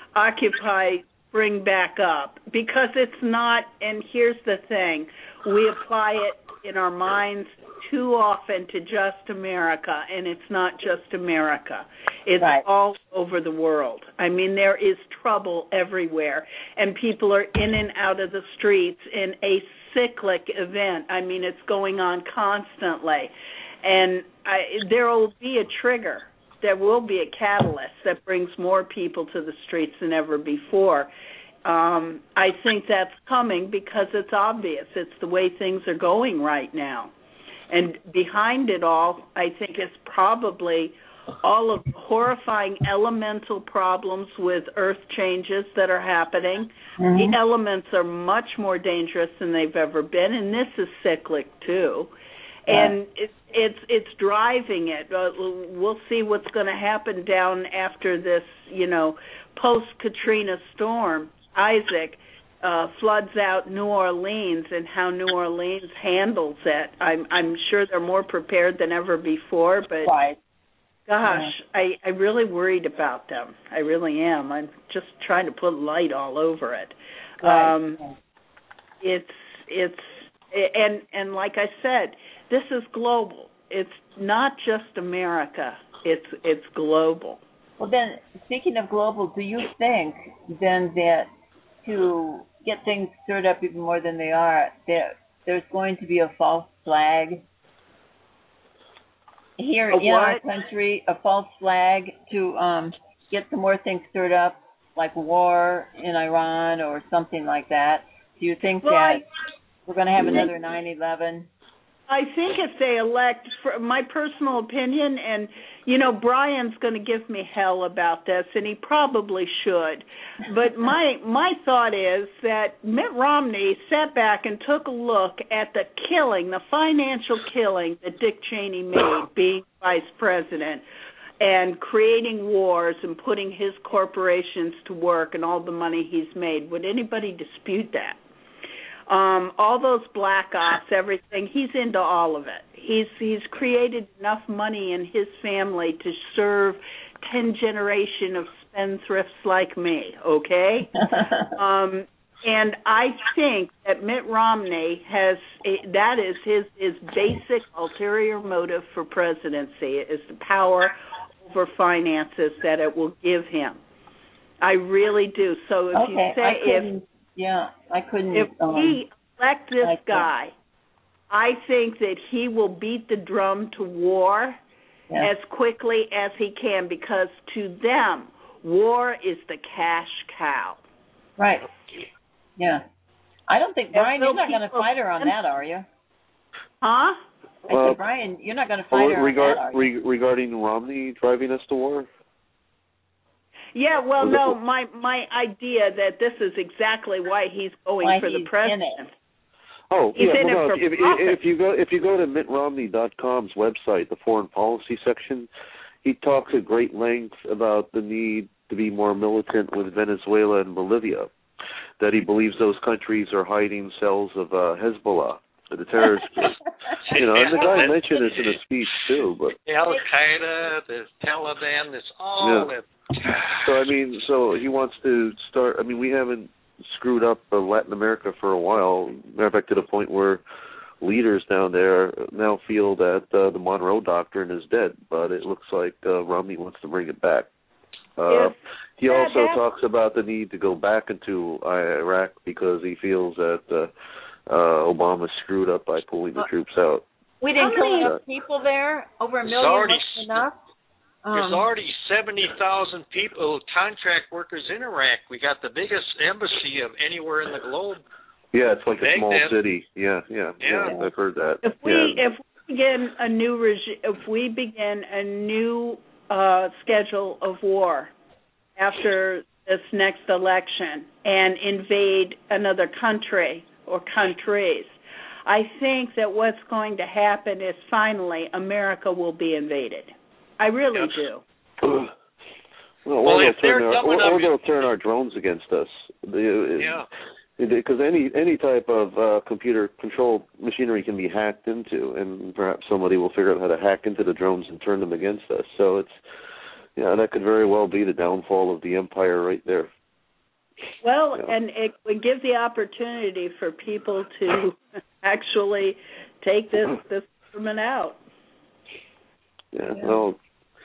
Occupy bring back up because it's not. And here's the thing: we apply it in our minds too often to just America, and it's not just America. It's right. all over the world. I mean, there is trouble everywhere, and people are in and out of the streets in a cyclic event. I mean, it's going on constantly. And I, there will be a trigger. There will be a catalyst that brings more people to the streets than ever before. Um, I think that's coming because it's obvious. It's the way things are going right now. And behind it all, I think it's probably all of the horrifying elemental problems with earth changes that are happening. Mm-hmm. The elements are much more dangerous than they've ever been, and this is cyclic too. Yeah. And it, it's it's driving it. Uh, we'll see what's going to happen down after this, you know, post-Katrina storm. Isaac, uh, floods out New Orleans and how New Orleans handles it. I'm I'm sure they're more prepared than ever before, but right. gosh, yeah. I I really worried about them. I really am. I'm just trying to put light all over it. Right. Um, it's it's and and like I said, this is global. It's not just America. It's it's global. Well, then, speaking of global, do you think then that to get things stirred up even more than they are, that there's going to be a false flag here a in what? our country, a false flag to um, get some more things stirred up, like war in Iran or something like that? Do you think well, that I, we're going to have another nine eleven? I think if they elect, for my personal opinion, and, you know, Brian's going to give me hell about this, and he probably should, but my my thought is that Mitt Romney sat back and took a look at the killing, the financial killing that Dick Cheney made being vice president and creating wars and putting his corporations to work and all the money he's made. Would anybody dispute that? Um, all those black ops, everything, he's into all of it. He's he's created enough money in his family to serve ten generation of spendthrifts like me, okay? um, and I think that Mitt Romney has, that is his, his basic ulterior motive for presidency, is the power over finances that it will give him. I really do. So if okay, you say, if Yeah, I couldn't. If um, we elect this I guy, I think that he will beat the drum to war yeah. as quickly as he can, because to them, war is the cash cow. Right. Yeah. I don't think, Brian, so you're not going to people- fight her on that, are you? Huh? I Well, said, Brian, you're not going to fight well, her regard, on that, are you? re- regarding Romney driving us to war? Yeah, well, Was no, it- my my idea that this is exactly why he's going Why for he's the president. in it. Oh, He's yeah. in Well, it no, for if, if, profit. if you go if you go to mitt romney dot com's website, the foreign policy section, he talks at great length about the need to be more militant with Venezuela and Bolivia. That he believes those countries are hiding cells of uh, Hezbollah, the terrorist group. You know, and the guy mentioned this in a speech too. But Al Qaeda, the Taliban, this all Yeah. that. So I mean, so he wants to start. I mean, we haven't screwed up uh, Latin America for a while. Matter of fact, to the point where leaders down there now feel that uh, the Monroe Doctrine is dead. But it looks like uh, Romney wants to bring it back. Uh, If he that also hap- talks about the need to go back into Iraq because he feels that uh, uh, Obama screwed up by pulling the Well, troops out. We didn't How kill many- enough people there. Over a It's million already wasn't enough. There's Um, already seventy thousand people, contract workers in Iraq. We got the biggest embassy of anywhere in the globe. Yeah, it's like a small Baghdad. city. Yeah, yeah, yeah, Yeah. I've heard that. If we yeah. if we begin a new regi- if we begin a new uh, schedule of war after this next election and invade another country or countries, I think that what's going to happen is finally America will be invaded. I really Yes. do. well, Well, or, if they'll they're turn our, dumb or, enough- or they'll turn our drones against us. Yeah. Because any any type of uh, computer-controlled machinery can be hacked into, and perhaps somebody will figure out how to hack into the drones and turn them against us. So it's, yeah, that could very well be the downfall of the empire right there. Well, Yeah. and it would give the opportunity for people to actually take this this government out. Yeah, Yeah. well,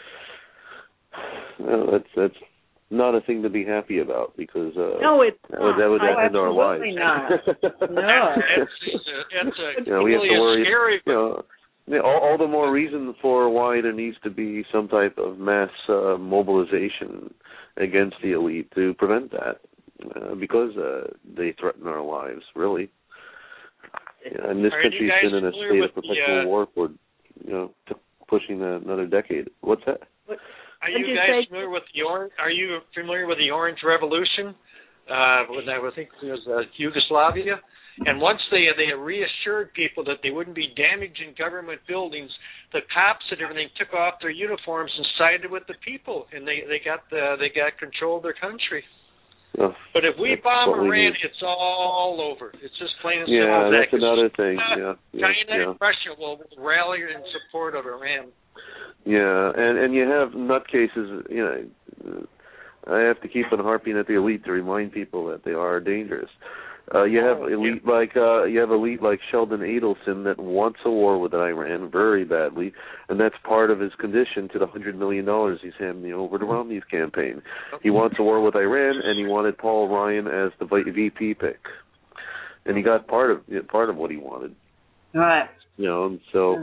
well, that's that's not a thing to be happy about because uh, No, it's that would, that would not. end our lives. Absolutely not. No. It's, it's a, it's a You know, we have really to a worry. scary. You know, yeah, all, all the more reason for why there needs to be some type of mass uh, mobilization against the elite to prevent that, uh, because uh, they threaten our lives, really. Yeah, and this Are you country's guys been in a familiar state with of the, perpetual uh, war for, you know, t- pushing another decade. What's that? Are What'd you you guys say? familiar with the orange? Are you familiar with the Orange Revolution? Uh, when I think it was uh, Yugoslavia, and once they they reassured people that they wouldn't be damaging government buildings, the cops and everything took off their uniforms and sided with the people, and they they got the, they got control of their country. Oh, but if we that's bomb what we Iran, need. it's all over. It's just plain and Yeah, simple. that's that, another thing. Yeah, yeah, China yeah. and Russia will rally in support of Iran. Yeah, and and you have nutcases. You know, I have to keep on harping at the elite to remind people that they are dangerous. Uh, you have elite yeah. like uh, you have elite like Sheldon Adelson that wants a war with Iran very badly, and that's part of his condition to the hundred million dollars he's handing over to Romney's campaign. He wants a war with Iran, and he wanted Paul Ryan as the V P pick, and he got part of part of what he wanted. Right. You know, and so.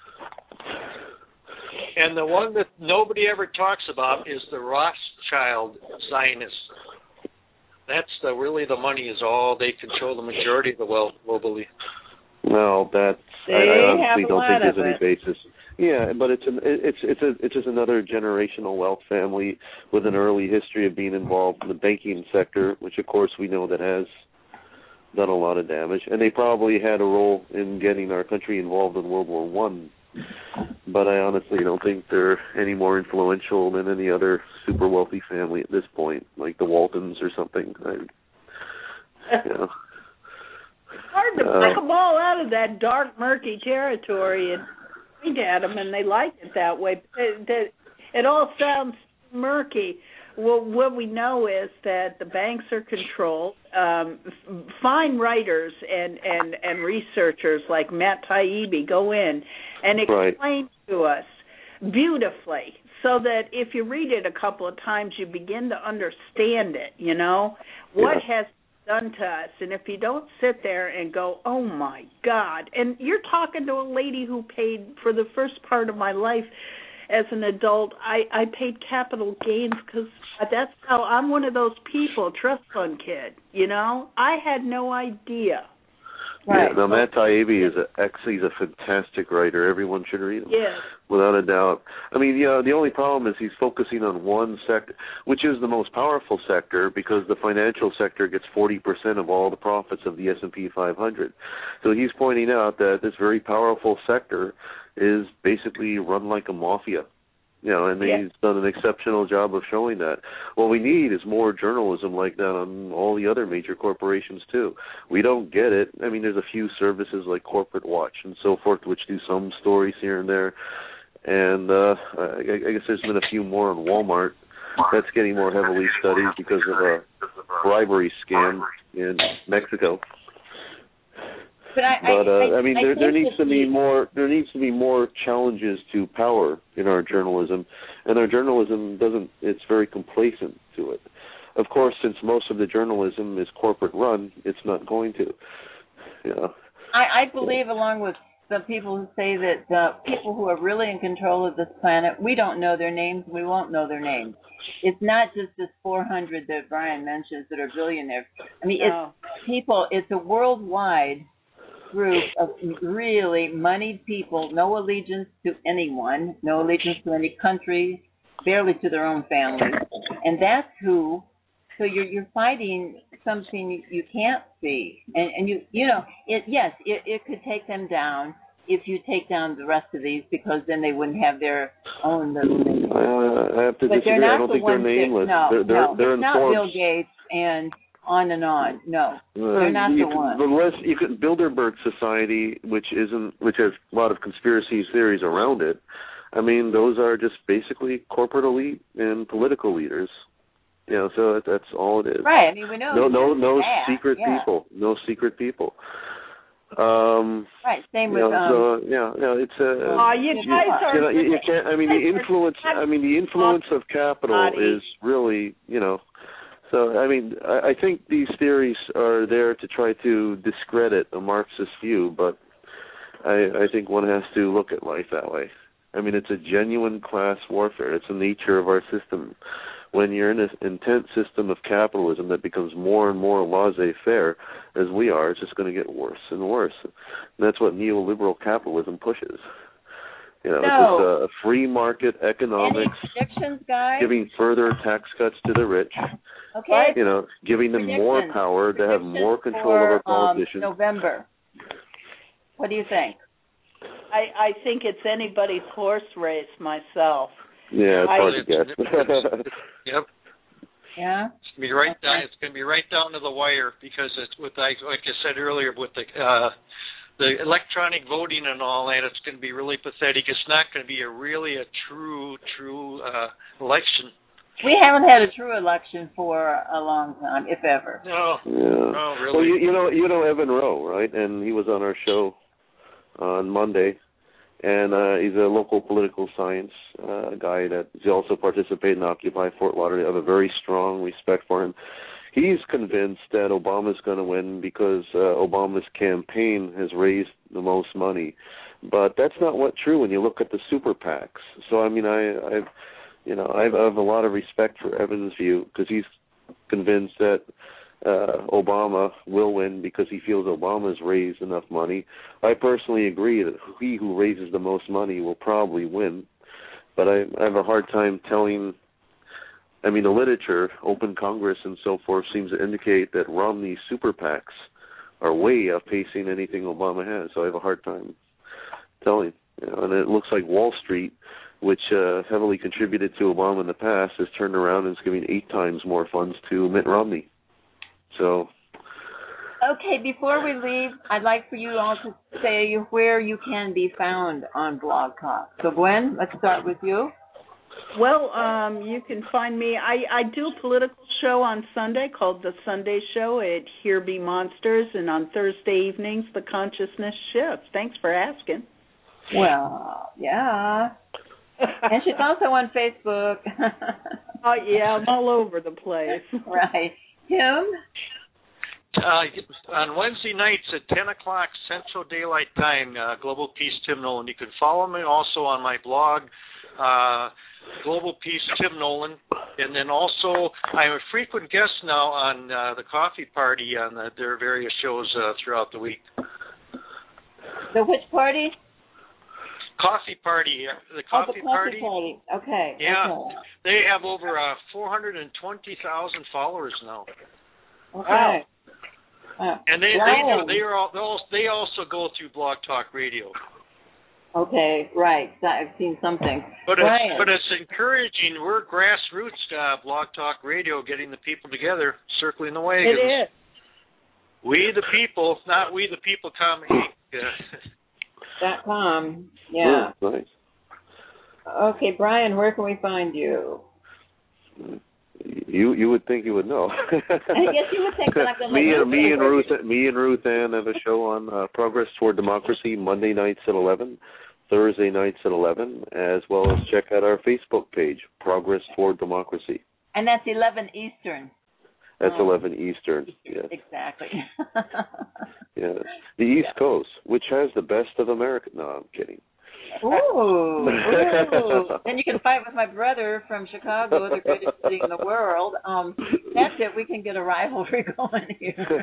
And the one that nobody ever talks about is the Rothschild Zionists. That's the really the money is all. They control the majority of the wealth globally. Well, that's They I, I honestly have a don't lot think there's of any it. basis. Yeah, but it's an it's it's a it's just another generational wealth family with an early history of being involved in the banking sector, which of course we know that has done a lot of damage, and they probably had a role in getting our country involved in World War One. But I honestly don't think they're any more influential than any other super wealthy family at this point, like the Waltons or something. I, you know. Hard to Uh, pick them all out of that dark, murky territory and point at them, and they like it that way. It, it, it all sounds murky. Well, what we know is that the banks are controlled. Um, fine writers and, and, and researchers like Matt Taibbi go in and explain right. to us beautifully so that if you read it a couple of times, you begin to understand it, you know, what yeah. has done to us. And if you don't sit there and go, oh, my God, and you're talking to a lady who paid for the first part of my life as an adult, I, I paid capital gains because that's how I'm one of those people, trust fund kid, you know? I had no idea. Right. Yeah, now Matt Taibbi is a actually he's a fantastic writer. Everyone should read him, yes. without a doubt. I mean, yeah, the only problem is he's focusing on one sector, which is the most powerful sector, because the financial sector gets forty percent of all the profits of the S and P five hundred. So he's pointing out that this very powerful sector is basically run like a mafia. You know, and yeah. he's done an exceptional job of showing that. What we need is more journalism like that on all the other major corporations, too. We don't get it. I mean, there's a few services like Corporate Watch and so forth, which do some stories here and there. And uh, I, I guess there's been a few more on Walmart. That's getting more heavily studied because of a bribery scam in Mexico. But I, But uh, I, I mean, I there, there think needs to be more. There needs to be more challenges to power in our journalism, and our journalism doesn't. It's very complacent to it. Of course, since most of the journalism is corporate run, it's not going to. You know. I, I believe, along with the people who say that the people who are really in control of this planet, we don't know their names. We won't know their names. It's not just this four hundred that Brian mentions that are billionaires. I mean, No. it's people. It's a worldwide group of really moneyed people, no allegiance to anyone, no allegiance to any country, barely to their own families, and that's who. So you're you're fighting something you, you can't see, and and you you know it. Yes, it it could take them down if you take down the rest of these, because then they wouldn't have their own little thing. Uh, I have to But disagree. they're not I don't the think they're ones nameless. that, no, they're they're, no, they're it's not informed. Bill Gates and on and on. No, Uh, they're not you the can, ones. Unless you could Bilderberg Society, which isn't, which has a lot of conspiracy theories around it. I mean, those are just basically corporate elite and political leaders. You know, so that, that's all it is. Right. I mean, we know. No, no, no that, secret yeah. people. No secret people. Um, Right. Same you with know, um. so yeah, yeah, it's a. Oh, you guys are. You know, you, you can't. I mean, the influence. I mean, the influence of capital is really, you know. So, I mean, I, I think these theories are there to try to discredit a Marxist view, but I, I think one has to look at life that way. I mean, it's a genuine class warfare. It's the nature of our system. When you're in an intense system of capitalism that becomes more and more laissez-faire, as we are, it's just going to get worse and worse. And that's what neoliberal capitalism pushes. You know, So, it's just a free market economics, any predictions, guys? giving further tax cuts to the rich. Okay. You know, giving them more power to have more control for, over politicians. Um, November. What do you think? I, I think it's anybody's horse race myself. Yeah, it's I, hard to guess. Yep. Yeah. It's gonna be right okay. down. It's gonna be right down to the wire because it's with like like I said earlier with the uh, the electronic voting and all that. It's gonna be really pathetic. It's not gonna be a really a true true uh, election. We haven't had a true election for a long time, if ever. No. Yeah. No, really. Well, you, you know, you know Evan Rowe, right? And he was on our show on Monday, and uh, he's a local political science uh, guy that he also participated in Occupy Fort Lauderdale. I have a very strong respect for him. He's convinced that Obama's going to win because uh, Obama's campaign has raised the most money, but that's not what true when you look at the super PACs. So I mean, I, I've you know, I have a lot of respect for Evan's view because he's convinced that uh, Obama will win because he feels Obama's raised enough money. I personally agree that he who raises the most money will probably win, but I, I have a hard time telling. I mean, the literature, Open Congress and so forth, seems to indicate that Romney's super PACs are way outpacing anything Obama has. So I have a hard time telling. You know, and it looks like Wall Street, which uh, heavily contributed to Obama in the past, has turned around and is giving eight times more funds to Mitt Romney. So. Okay, before we leave, I'd like for you all to say where you can be found on Blog Talk. So, Gwen, let's start with you. Well, um, you can find me. I, I do a political show on Sunday called The Sunday Show at Here Be Monsters, and on Thursday evenings, The Consciousness Shifts. Thanks for asking. Well, yeah. And she's also on Facebook. Oh, yeah, I'm all over the place. Right. Tim? Uh, on Wednesday nights at ten o'clock Central Daylight Time, uh, Global Peace, Tim Nolan. You can follow me also on my blog, uh, Global Peace, Tim Nolan. And then also, I'm a frequent guest now on uh, the Coffee Party on the, their various shows uh, throughout the week. The which party? Coffee Party. The Coffee, oh, the coffee Party. party. Okay. Yeah. Okay. They have over uh, four hundred twenty thousand followers now. Okay. Uh, and they wow. they do they are all, they also go through Blog Talk Radio. Okay, right. I've seen something. But Ryan. it's, but it's encouraging. We're grassroots uh, Blog Talk Radio, getting the people together, circling the wagons. It is. We the people, not we the people. Come. Dot com. Yeah. Oh, nice. Okay, Brian, where can we find you? You you would think you would know. I guess you would think that I'm going to me like and me and Ruth me and Ruth Ann have a show on uh, Progress Toward Democracy Monday nights at eleven, Thursday nights at eleven, as well as check out our Facebook page, Progress Toward Democracy. And that's eleven Eastern. That's oh. eleven Eastern. Yes. Exactly. Yeah, the East yeah. Coast, which has the best of America. No, I'm kidding. Ooh, ooh. Then you can fight with my brother from Chicago, the greatest city in the world. Um, that's it. We can get a rivalry going here.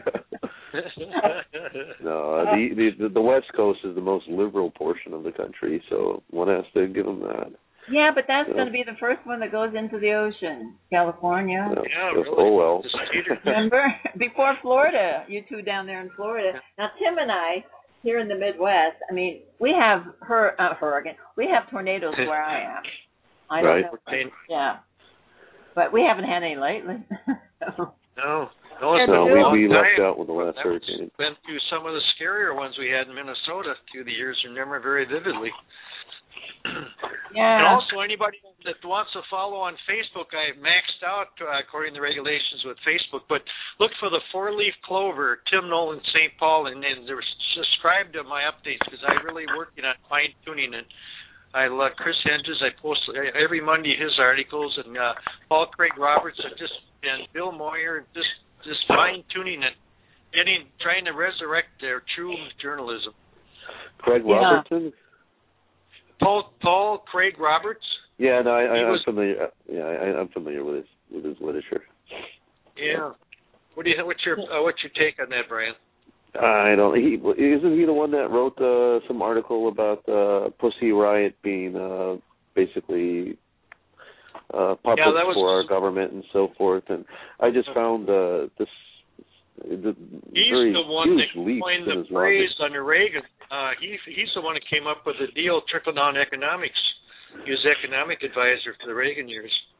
No, the, the the West Coast is the most liberal portion of the country, so one has to give them that. Yeah, but that's yeah. going to be the first one that goes into the ocean, California. Yeah, yeah really. really. Oh, well. Remember? Before Florida, you two down there in Florida. Now, Tim and I, here in the Midwest, I mean, we have her, uh, hurricane. We have tornadoes where I am. I don't right. know. Yeah. But we haven't had any lately. No. No, no we, we left out with the last hurricane. Been through some of the scarier ones we had in Minnesota through the years, remember very vividly. Yeah. And also, anybody that wants to follow on Facebook, I've maxed out uh, according to the regulations with Facebook. But look for the four-leaf clover, Tim Nolan, Saint Paul, and then subscribe to my updates because I'm really working on fine-tuning it. I love Chris Hedges. I post every Monday his articles, and uh, Paul Craig Roberts, and just and Bill Moyer, just just fine-tuning it, getting trying to resurrect their true journalism. Craig yeah. Robertson. Paul Paul Craig Roberts. Yeah, no, I, I, I'm was, familiar. Yeah, I, I'm familiar with his with his literature. Yeah. What do you? What's your uh, what's your take on that, Brian? I don't. He isn't he the one that wrote uh, some article about uh, Pussy Riot being uh, basically uh, puppets yeah, that was, for our government and so forth. And I just found uh, this. The he's very the one that leaps coined in the his phrase logic. under Reagan. Uh, he he's the one that came up with the deal, trickle down economics. He was economic advisor for the Reagan years.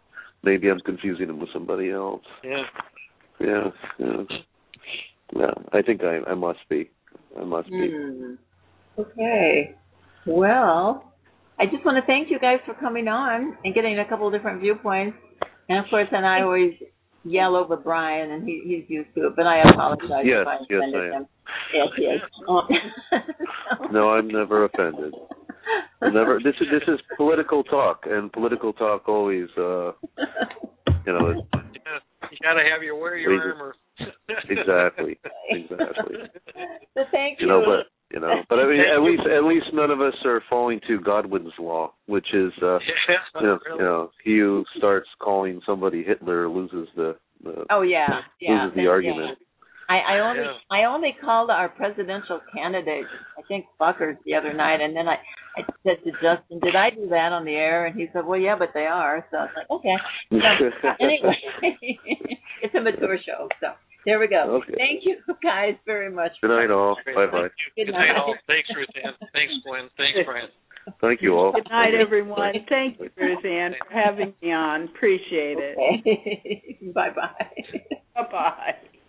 maybe I'm confusing him with somebody else. Yeah. Yeah. Yeah. Yeah. I think I, I must be. I must be. Mm. Okay. Well, I just want to thank you guys for coming on and getting a couple of different viewpoints. And of course, and I always yell over Brian, and he, he's used to it, but I apologize Yes, if I yes, offended I am. him. Yes, yes. Oh. No, I'm never offended. I'm never. This is this is political talk, and political talk always, uh, you know. It's, yeah, you gotta have your wear your armor. Exactly. Exactly. So thank you. You know, but you know, but I mean, at least at least none of us are falling to Godwin's law, which is, uh, yeah, you know, really. you know, he who starts calling somebody Hitler loses the, the Oh yeah, yeah. loses the argument. Yeah. I, I only Yeah. I only called our presidential candidate, I think Buckers, the other night, and then I, I said to Justin, "Did I do that on the air?" And he said, "Well, yeah, but they are." So I was like, "Okay." So, anyway, it's a mature show, so there we go. Okay. Thank you guys very much. Good night, all. Bye bye. Good night, all. Thanks, Ruthann. Thanks, Glenn. Thanks, Brian. Thank you all. Good night, everyone. Thank you, Ruthann, for having me on. Appreciate it. Okay. Bye bye. Bye bye.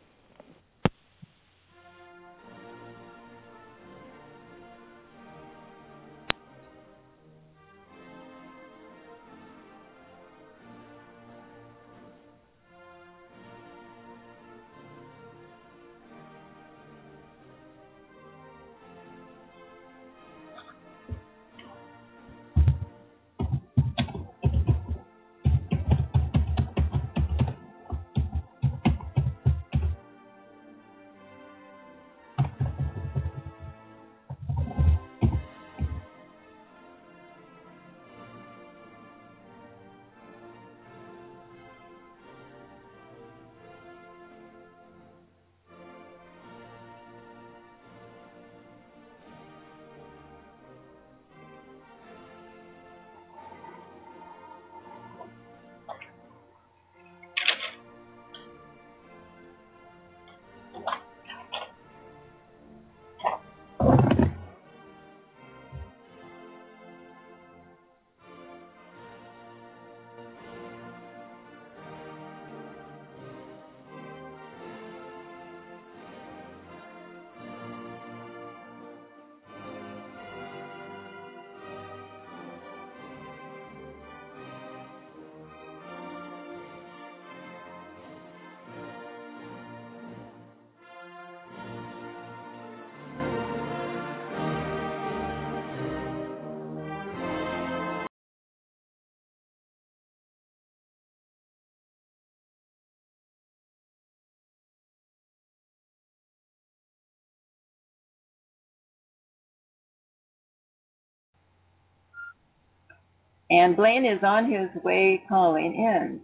And Blaine is on his way calling in.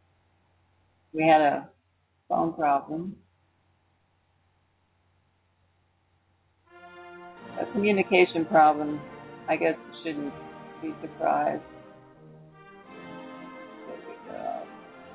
We had a phone problem. A communication problem. I guess you shouldn't be surprised. There we go.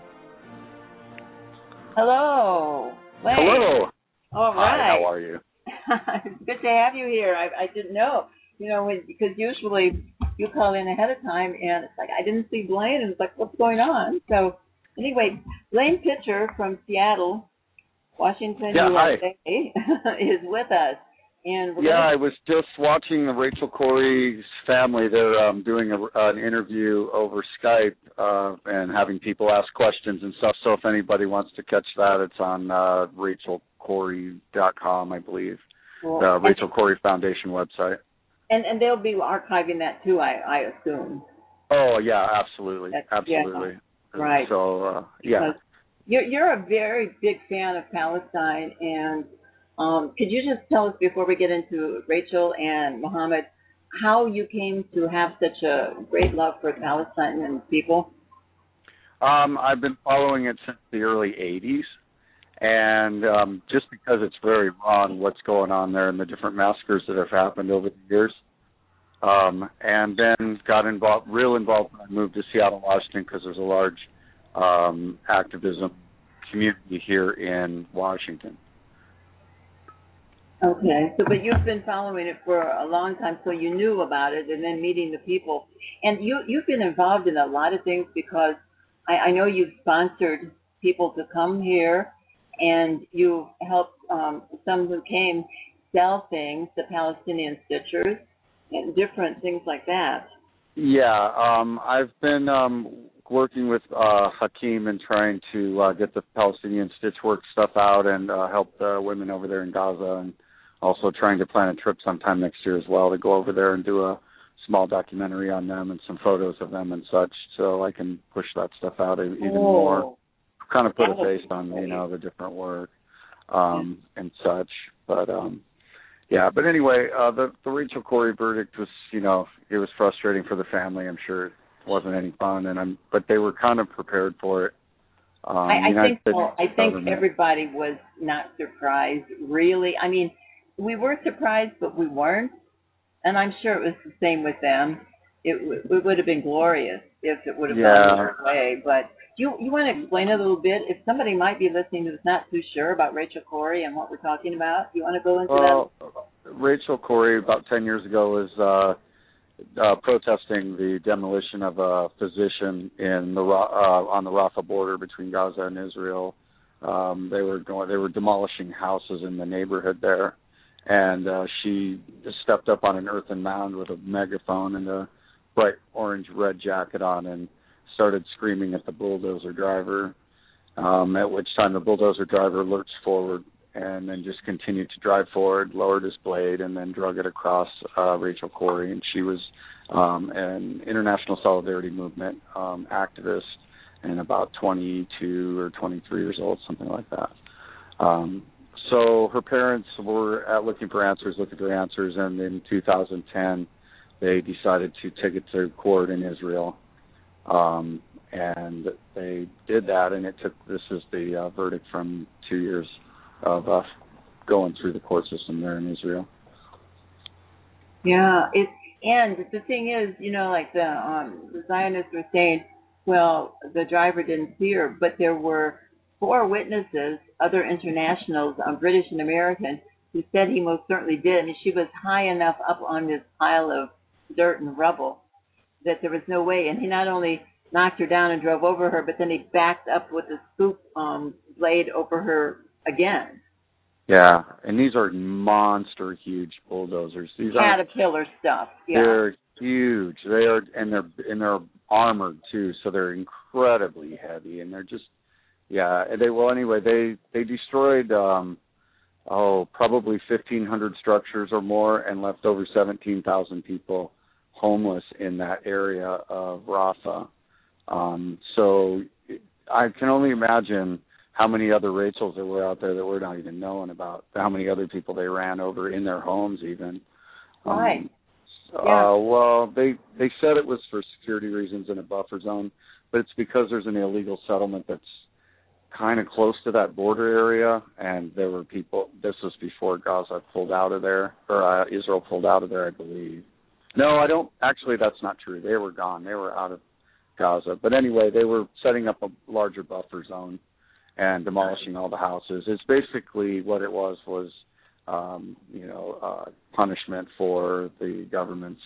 Hello, Blaine. Hello. All right. Hi, how are you? It's good to have you here. I, I didn't know, you know, when, because usually you call in ahead of time, and it's like I didn't see Blaine, and it's like, what's going on? So anyway, Blaine Pitcher from Seattle, Washington, Yeah, U S A, is with us, and we're Yeah, gonna, I was just watching the Rachel Corey's family. They're um, doing a, an interview over Skype uh, and having people ask questions and stuff. So if anybody wants to catch that, it's on uh, rachel corey dot com, I believe, well, the Rachel Corey Foundation website. and and they'll be archiving that too, I I assume. Oh yeah, absolutely, That's, absolutely. Yeah, right. So uh, yeah. Because you're you're a very big fan of Palestine, and um, could you just tell us before we get into Rachel and Muhammad how you came to have such a great love for Palestinian people? Um, I've been following it since the early eighties, and um, just because it's very raw on what's going on there and the different massacres that have happened over the years. Um, and then got involved, real involved when I moved to Seattle, Washington, because there's a large um, activism community here in Washington. Okay, so but you've been following it for a long time, so you knew about it, and then meeting the people, and you you've been involved in a lot of things because I, I know you've sponsored people to come here, and you helped um, some who came sell things, the Palestinian stitchers, and different things like that. Yeah, um, I've been um, working with uh, Hakeem and trying to uh, get the Palestinian stitchwork stuff out and uh, help the women over there in Gaza, and also trying to plan a trip sometime next year as well to go over there and do a small documentary on them and some photos of them and such, so I can push that stuff out even oh, more, kind of put a face on, you know, the different work um, yeah. and such. But um, yeah, but anyway, uh, the the Rachel Corrie verdict was, you know, it was frustrating for the family. I'm sure it wasn't any fun, and I'm, but they were kind of prepared for it. Um, I, I think well, I think government. everybody was not surprised, really. I mean, we were surprised, but we weren't, and I'm sure it was the same with them. It, w- it would have been glorious if it would have yeah. gone their way. But you you want to explain a little bit? If somebody might be listening who's not too sure about Rachel Corrie and what we're talking about, you want to go into well, that? Rachel Corrie about ten years ago was uh, uh, protesting the demolition of a physician in the uh, on the Rafah border between Gaza and Israel. Um, they were going, they were demolishing houses in the neighborhood there, and uh, she just stepped up on an earthen mound with a megaphone and a bright orange red jacket on and started screaming at the bulldozer driver, um, at which time the bulldozer driver lurched forward and then just continued to drive forward, lowered his blade, and then drug it across uh, Rachel Corrie. And she was um, an International Solidarity Movement um, activist and about twenty-two or twenty-three years old, something like that. Um, so her parents were at looking for answers, looking for answers, and in two thousand ten, they decided to take it to court in Israel. Um, and they did that, and it took, this is the uh, verdict from two years of uh, going through the court system there in Israel. Yeah, it, and the thing is, you know, like the, um, the Zionists were saying, well, the driver didn't see her, but there were four witnesses, other internationals, um, British and American, who said he most certainly did. I mean, she was high enough up on this pile of dirt and rubble that there was no way. And he not only knocked her down and drove over her, but then he backed up with a scoop um, blade over her again. Yeah, and these are monster huge bulldozers. These are Caterpillar stuff. Yeah. They're huge. They are, and they're and they're armored too, so they're incredibly heavy, and they're just yeah. They well anyway. They they destroyed um, oh probably fifteen hundred structures or more, and left over seventeen thousand people homeless in that area of Rafah. Um, so I can only imagine how many other Rachels there were out there that we're not even knowing about, how many other people they ran over in their homes even. Right. Um, yeah. Uh, well, they, they said it was for security reasons in a buffer zone, but it's because there's an illegal settlement that's kind of close to that border area, and there were people, this was before Gaza pulled out of there, or uh, Israel pulled out of there, I believe. No, I don't, actually that's not true. They were gone. They were out of Gaza. But anyway, they were setting up a larger buffer zone and demolishing all the houses. It's basically what it was, was, um, you know, uh, punishment for the governments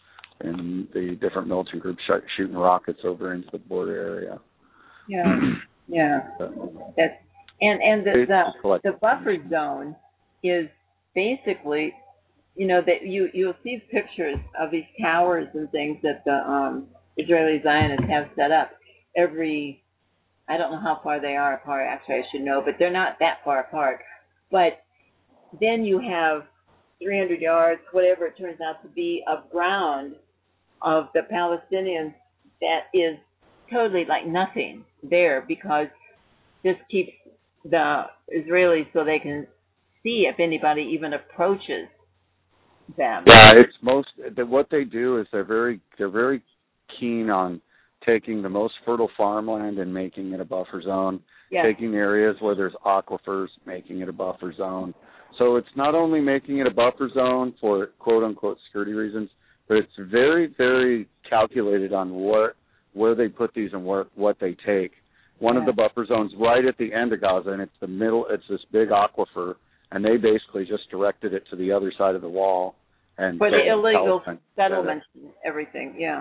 and the different militant groups sh- shooting rockets over into the border area. Yeah, yeah. That's, and and the, the, the buffer zone is basically, you know, that you, you'll see pictures of these towers and things that the um, Israeli Zionists have set up every, I don't know how far they are apart, actually I should know, but they're not that far apart. But then you have three hundred yards, whatever it turns out to be, of ground of the Palestinians that is totally like nothing there, because this keeps the Israelis so they can see if anybody even approaches them. Yeah, it's most, what they do is they're very, they're very keen on taking the most fertile farmland and making it a buffer zone, yes. taking areas where there's aquifers, making it a buffer zone. So it's not only making it a buffer zone for quote-unquote security reasons, but it's very, very calculated on what, where they put these and where, what they take. One yeah. of the buffer zones right at the end of Gaza, and it's the middle, it's this big aquifer, and they basically just directed it to the other side of the wall. And for the illegal and settlements and everything, yeah.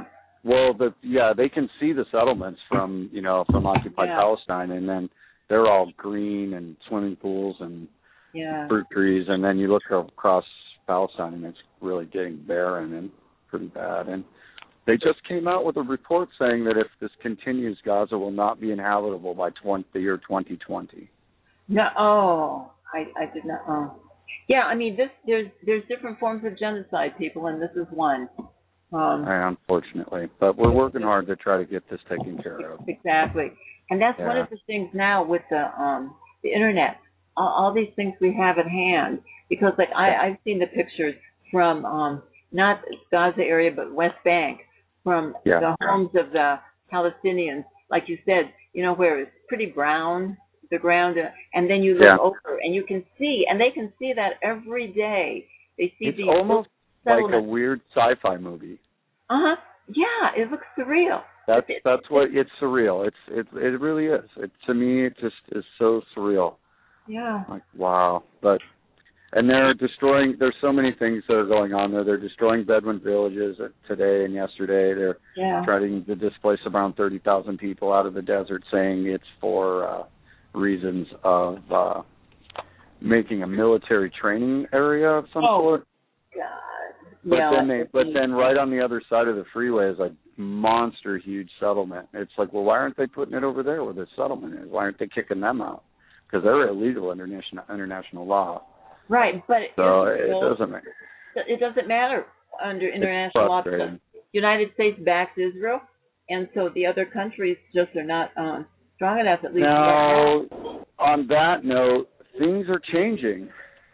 Well, the yeah, they can see the settlements from you know from occupied Yeah. Palestine, and then they're all green and swimming pools and Yeah. fruit trees, and then you look across Palestine, and it's really getting barren and pretty bad. And they just came out with a report saying that if this continues, Gaza will not be inhabitable by twenty, the year twenty twenty. No. Oh, I I did not. Oh. Yeah. I mean, this there's there's different forms of genocide, people, and this is one. Um, Unfortunately, but we're working hard to try to get this taken care of. Exactly, and that's one Yeah. of the things now with the um the internet. All, all these things we have at hand, because like I I've seen the pictures from um not Gaza area but West Bank, from Yeah. the homes of the Palestinians, like you said, you know, where it's pretty brown, the ground, uh, and then you look Yeah. over and you can see, and they can see that every day. They see It's these almost like a settlements. weird sci-fi movie. Uh huh. Yeah, it looks surreal. That's It- that's what it's surreal. It's it it really is. It to me it just is so surreal. Yeah. Like wow. But and they're destroying. There's so many things that are going on there. They're destroying Bedouin villages today and yesterday. They're Yeah. trying to displace around thirty thousand people out of the desert, saying it's for uh, reasons of uh, making a military training area of some Oh. sort. God. But yeah, then they, like- but then right on the other side of the freeway is a monster huge settlement. It's like, well, why aren't they putting it over there where the settlement is? Why aren't they kicking them out? Because they're illegal under international international law. Right, but So it, it doesn't make. it doesn't matter under international law. because frustrating. the United States backs Israel, and so the other countries just are not um, strong enough, at least. right Now, on that note, things are changing.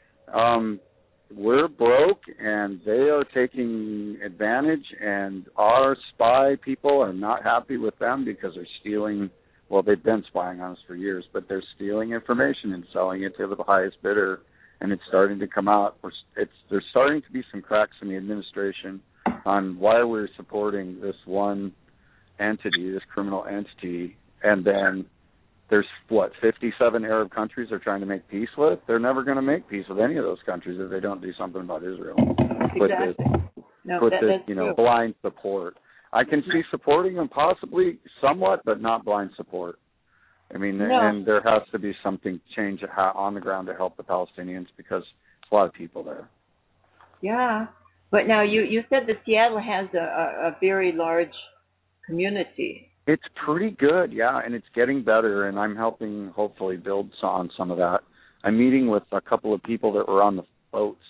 Um, we're broke, and they are taking advantage, and our spy people are not happy with them because they're stealing. Well, they've been spying on us for years, but they're stealing information and selling it to the highest bidder, and it's starting to come out. We're, it's there's starting to be some cracks in the administration on why we're supporting this one entity, this criminal entity, and then there's, what, fifty-seven Arab countries they're trying to make peace with? They're never going to make peace with any of those countries if they don't do something about Israel. Put Exactly. this, No, put that, this that's you know, true. blind support. I can see supporting them possibly somewhat, but not blind support. I mean, No. and there has to be something change on the ground to help the Palestinians because there's a lot of people there. Yeah, but now you you said that Seattle has a, a, a very large community. It's pretty good, yeah, and it's getting better, and I'm helping hopefully build on some of that. I'm meeting with a couple of people that were on the boats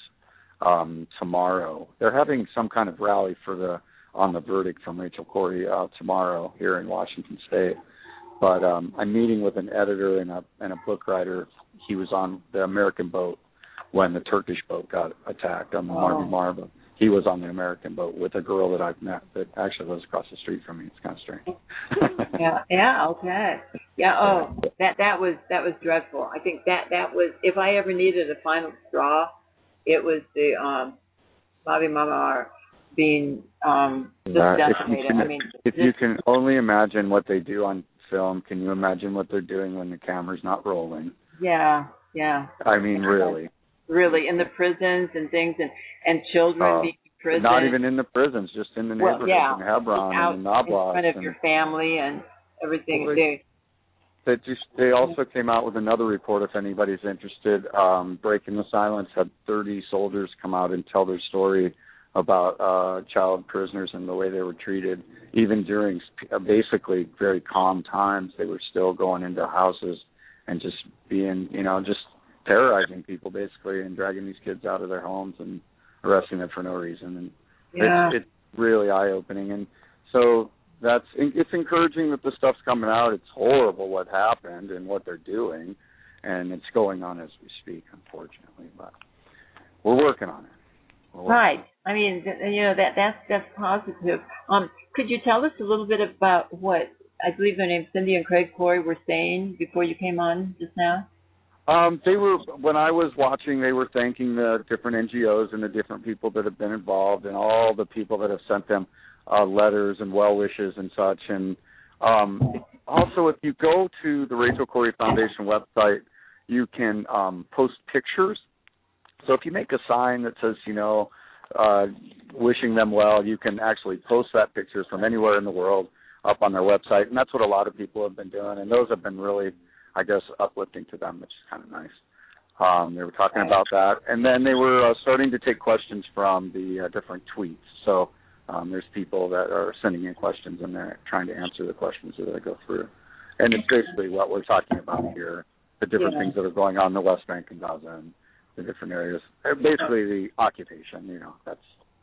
um, tomorrow. They're having some kind of rally for the on the verdict from Rachel Corrie uh, tomorrow here in Washington State. But um, I'm meeting with an editor and a and a book writer. He was on the American boat when the Turkish boat got attacked on the Oh. Marvi Marva. He was on the American boat with a girl that I've met that actually lives across the street from me. It's kind of strange. Yeah, yeah, okay. Yeah, oh, that that was that was dreadful. I think that that was, if I ever needed a final straw, it was the um Bobby Mamar being um just Uh, if you decimated. can, I mean, if this- you can only imagine what they do on film, can you imagine what they're doing when the camera's not rolling? yeah, yeah. I mean, really. Really, in the prisons and things, and and children Uh, being in prison. Not even in the prisons, just in the Well, neighborhoods yeah, in Hebron out and in in Nablus. front of and your family and everything. Well, they, they just they also came out with another report. If anybody's interested, um, Breaking the Silence had thirty soldiers come out and tell their story about uh, child prisoners and the way they were treated, even during uh, basically very calm times. They were still going into houses and just being, you know, just terrorizing people basically and dragging these kids out of their homes and arresting them for no reason. And yeah. it's, it's really eye-opening. And so that's it's encouraging that the stuff's coming out. It's horrible what happened and what they're doing, and it's going on as we speak, unfortunately. But we're working on it. We're working Right. I mean, th- you know, that that's that's positive. Um, could you tell us a little bit about what I believe their names Cindy and Craig Corey were saying before you came on just now? Um, they were when I was watching. They were thanking the different N G Os and the different people that have been involved, and all the people that have sent them uh, letters and well wishes and such. And um, also, if you go to the Rachel Corrie Foundation website, you can um, post pictures. So if you make a sign that says, you know, uh, wishing them well. You can actually post that pictures from anywhere in the world up on their website, and that's what a lot of people have been doing, and those have been really, I guess, uplifting to them, which is kind of nice. Um, they were talking about that, and then they were uh, starting to take questions from the uh, different tweets. So um, there's people that are sending in questions, and they're trying to answer the questions as they go through. And it's basically what we're talking about here, the different yeah. things that are going on in the West Bank and Gaza and the different areas. Basically the occupation, you know, that's,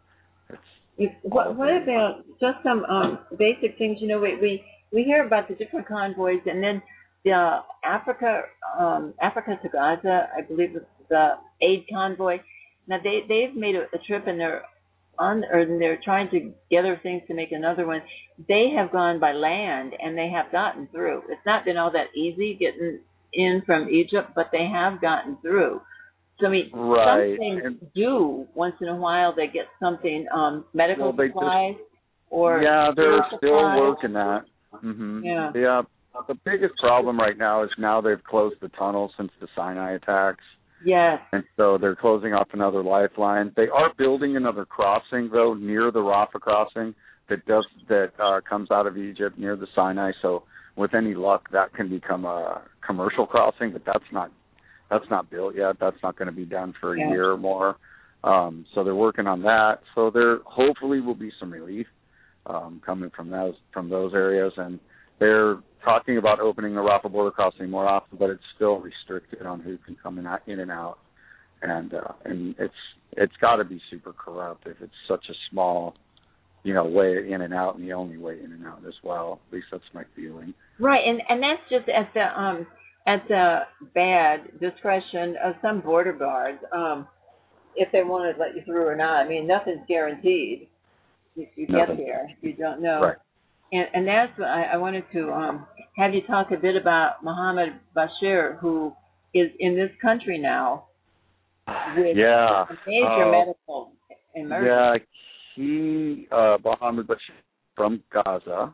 that's What, what about just some um, basic things? You know, we, we, we hear about the different convoys, and then the uh, Africa um, Africa to Gaza, I believe it's the aid convoy. Now they they've made a, a trip, and they're on, or they're trying to gather things to make another one. They have gone by land, and they have gotten through. It's not been all that easy getting in from Egypt, but they have gotten through. So I mean, right. some things and, do once in a while. They get something, um, medical well, supplies, just, or yeah, they're supplies. still working that. Mm-hmm. Yeah. Yeah. The biggest problem right now is now they've closed the tunnel since the Sinai attacks. Yes. And so they're closing off another lifeline. They are building another crossing, though, near the Rafah crossing that does that uh, comes out of Egypt near the Sinai. So with any luck, that can become a commercial crossing, but that's not that's not built yet. That's not going to be done for a yeah. year or more. Um, so they're working on that. So there hopefully will be some relief um, coming from those from those areas, and they're talking about opening the Rafah border crossing more often, but it's still restricted on who can come in, in and out, and uh, and it's it's got to be super corrupt if it's such a small, you know, way in and out, and the only way in and out as well. At least that's my feeling. Right, and and that's just at the um at the bad discretion of some border guards, um, if they want to let you through or not. I mean, nothing's guaranteed. You, you get there, you don't know. Right. And, and that's what I, I wanted to um, have you talk a bit about Mohammed Bashir, who is in this country now with yeah. a major uh, medical emergency. Yeah, he, uh, Mohammed Bashir from Gaza,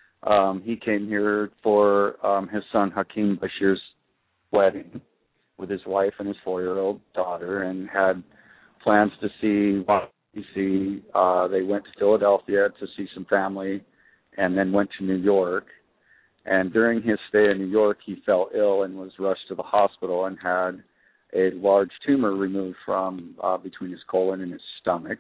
um, he came here for um, his son Hakeem Bashir's wedding with his wife and his four-year-old daughter, and had plans to see D C. Uh, they went to Philadelphia to see some family, and then went to New York. And during his stay in New York, he fell ill and was rushed to the hospital and had a large tumor removed from uh, between his colon and his stomach.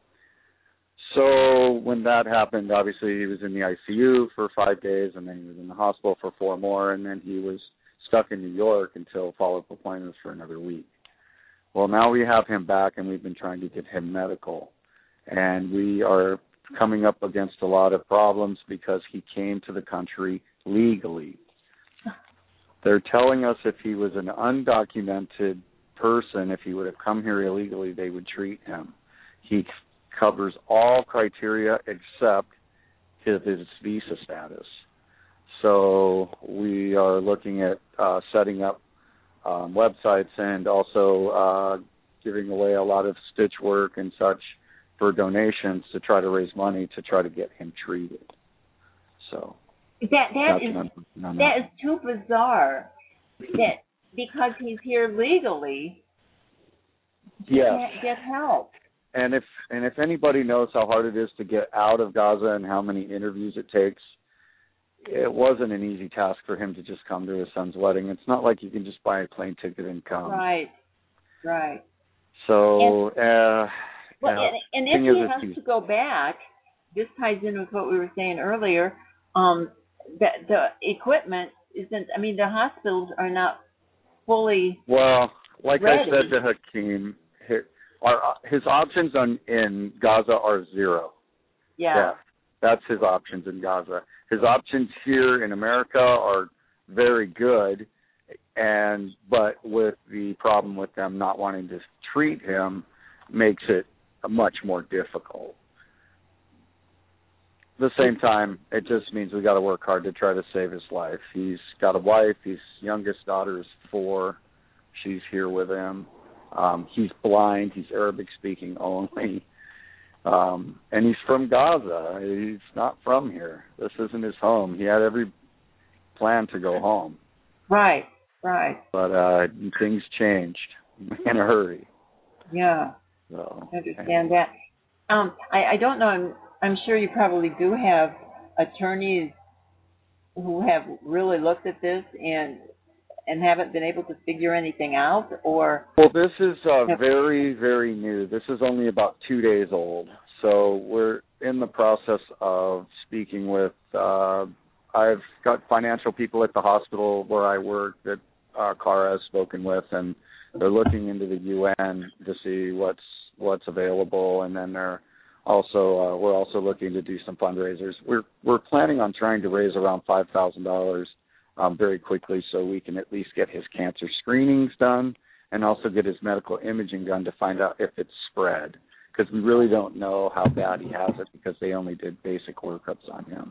So when that happened, obviously he was in the I C U for five days, and then he was in the hospital for four more, and then he was stuck in New York until follow-up appointments for another week. Well, now we have him back, and we've been trying to get him medical. And we are coming up against a lot of problems because he came to the country legally. They're telling us if he was an undocumented person, if he would have come here illegally, they would treat him. He covers all criteria except his, his visa status. So we are looking at uh, setting up um, websites and also uh, giving away a lot of stitch work and such for donations to try to raise money to try to get him treated. So that that is that, that is too bizarre. That because he's here legally, he yes. can't get help. And if and if anybody knows how hard it is to get out of Gaza and how many interviews it takes, it wasn't an easy task for him to just come to his son's wedding. It's not like you can just buy a plane ticket and come. Right, right. So, and, uh, well, yeah, and, and if he has to go back, this ties in with what we were saying earlier. Um, that the equipment isn't. I mean, the hospitals are not fully. Well, like ready. I said to Hakeem, his, our, his options on in Gaza are zero. Yeah. yeah. That's his options in Gaza. His options here in America are very good, and but with the problem with them not wanting to treat him makes it much more difficult. At the same time, it just means we got to work hard to try to save his life. He's got a wife. His youngest daughter is four. She's here with him. Um, he's blind. He's Arabic speaking only. Um, and he's from Gaza. He's not from here. This isn't his home. He had every plan to go home. Right, right. But uh, things changed in a hurry. Yeah. So I understand that. Um, I, I don't know. I'm I'm sure you probably do have attorneys who have really looked at this and and haven't been able to figure anything out, or well, this is uh, very, very new. This is only about two days old. So we're in the process of speaking with, uh, I've got financial people at the hospital where I work that uh, Cara has spoken with, and they're looking into the U N to see what's what's available, and then they're also uh, we're also looking to do some fundraisers. We're we're planning on trying to raise around five thousand dollars um, very quickly, so we can at least get his cancer screenings done, and also get his medical imaging done to find out if it's spread, because we really don't know how bad he has it because they only did basic workups on him.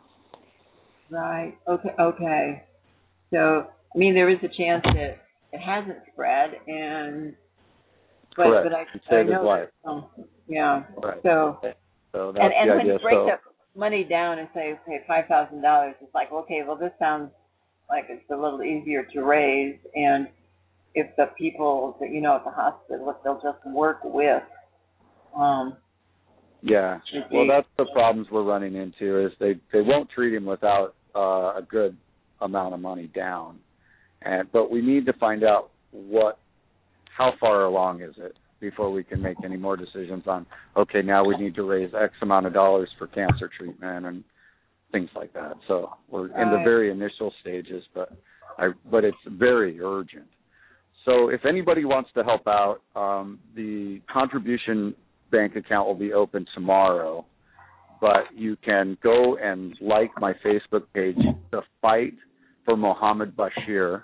Right. Okay. Okay. So I mean, there is a chance that it hasn't spread, and but Correct. but I, He I saved know his life. that, um, yeah. Right. So so that's and and the when idea. you break so, the money down and say, okay, five thousand dollars, it's like, okay, well, this sounds like it's a little easier to raise, and if the people that you know at the hospital, if they'll just work with, um. Yeah. Well, that's the problems we're running into is they they won't treat him without uh, a good amount of money down, and but we need to find out what how far along is it before we can make any more decisions on, okay, now we need to raise X amount of dollars for cancer treatment and things like that. So we're in the very initial stages, but I but it's very urgent. So if anybody wants to help out, um, the contribution bank account will be open tomorrow, but you can go and like my Facebook page, The Fight for Mohammed Bashir,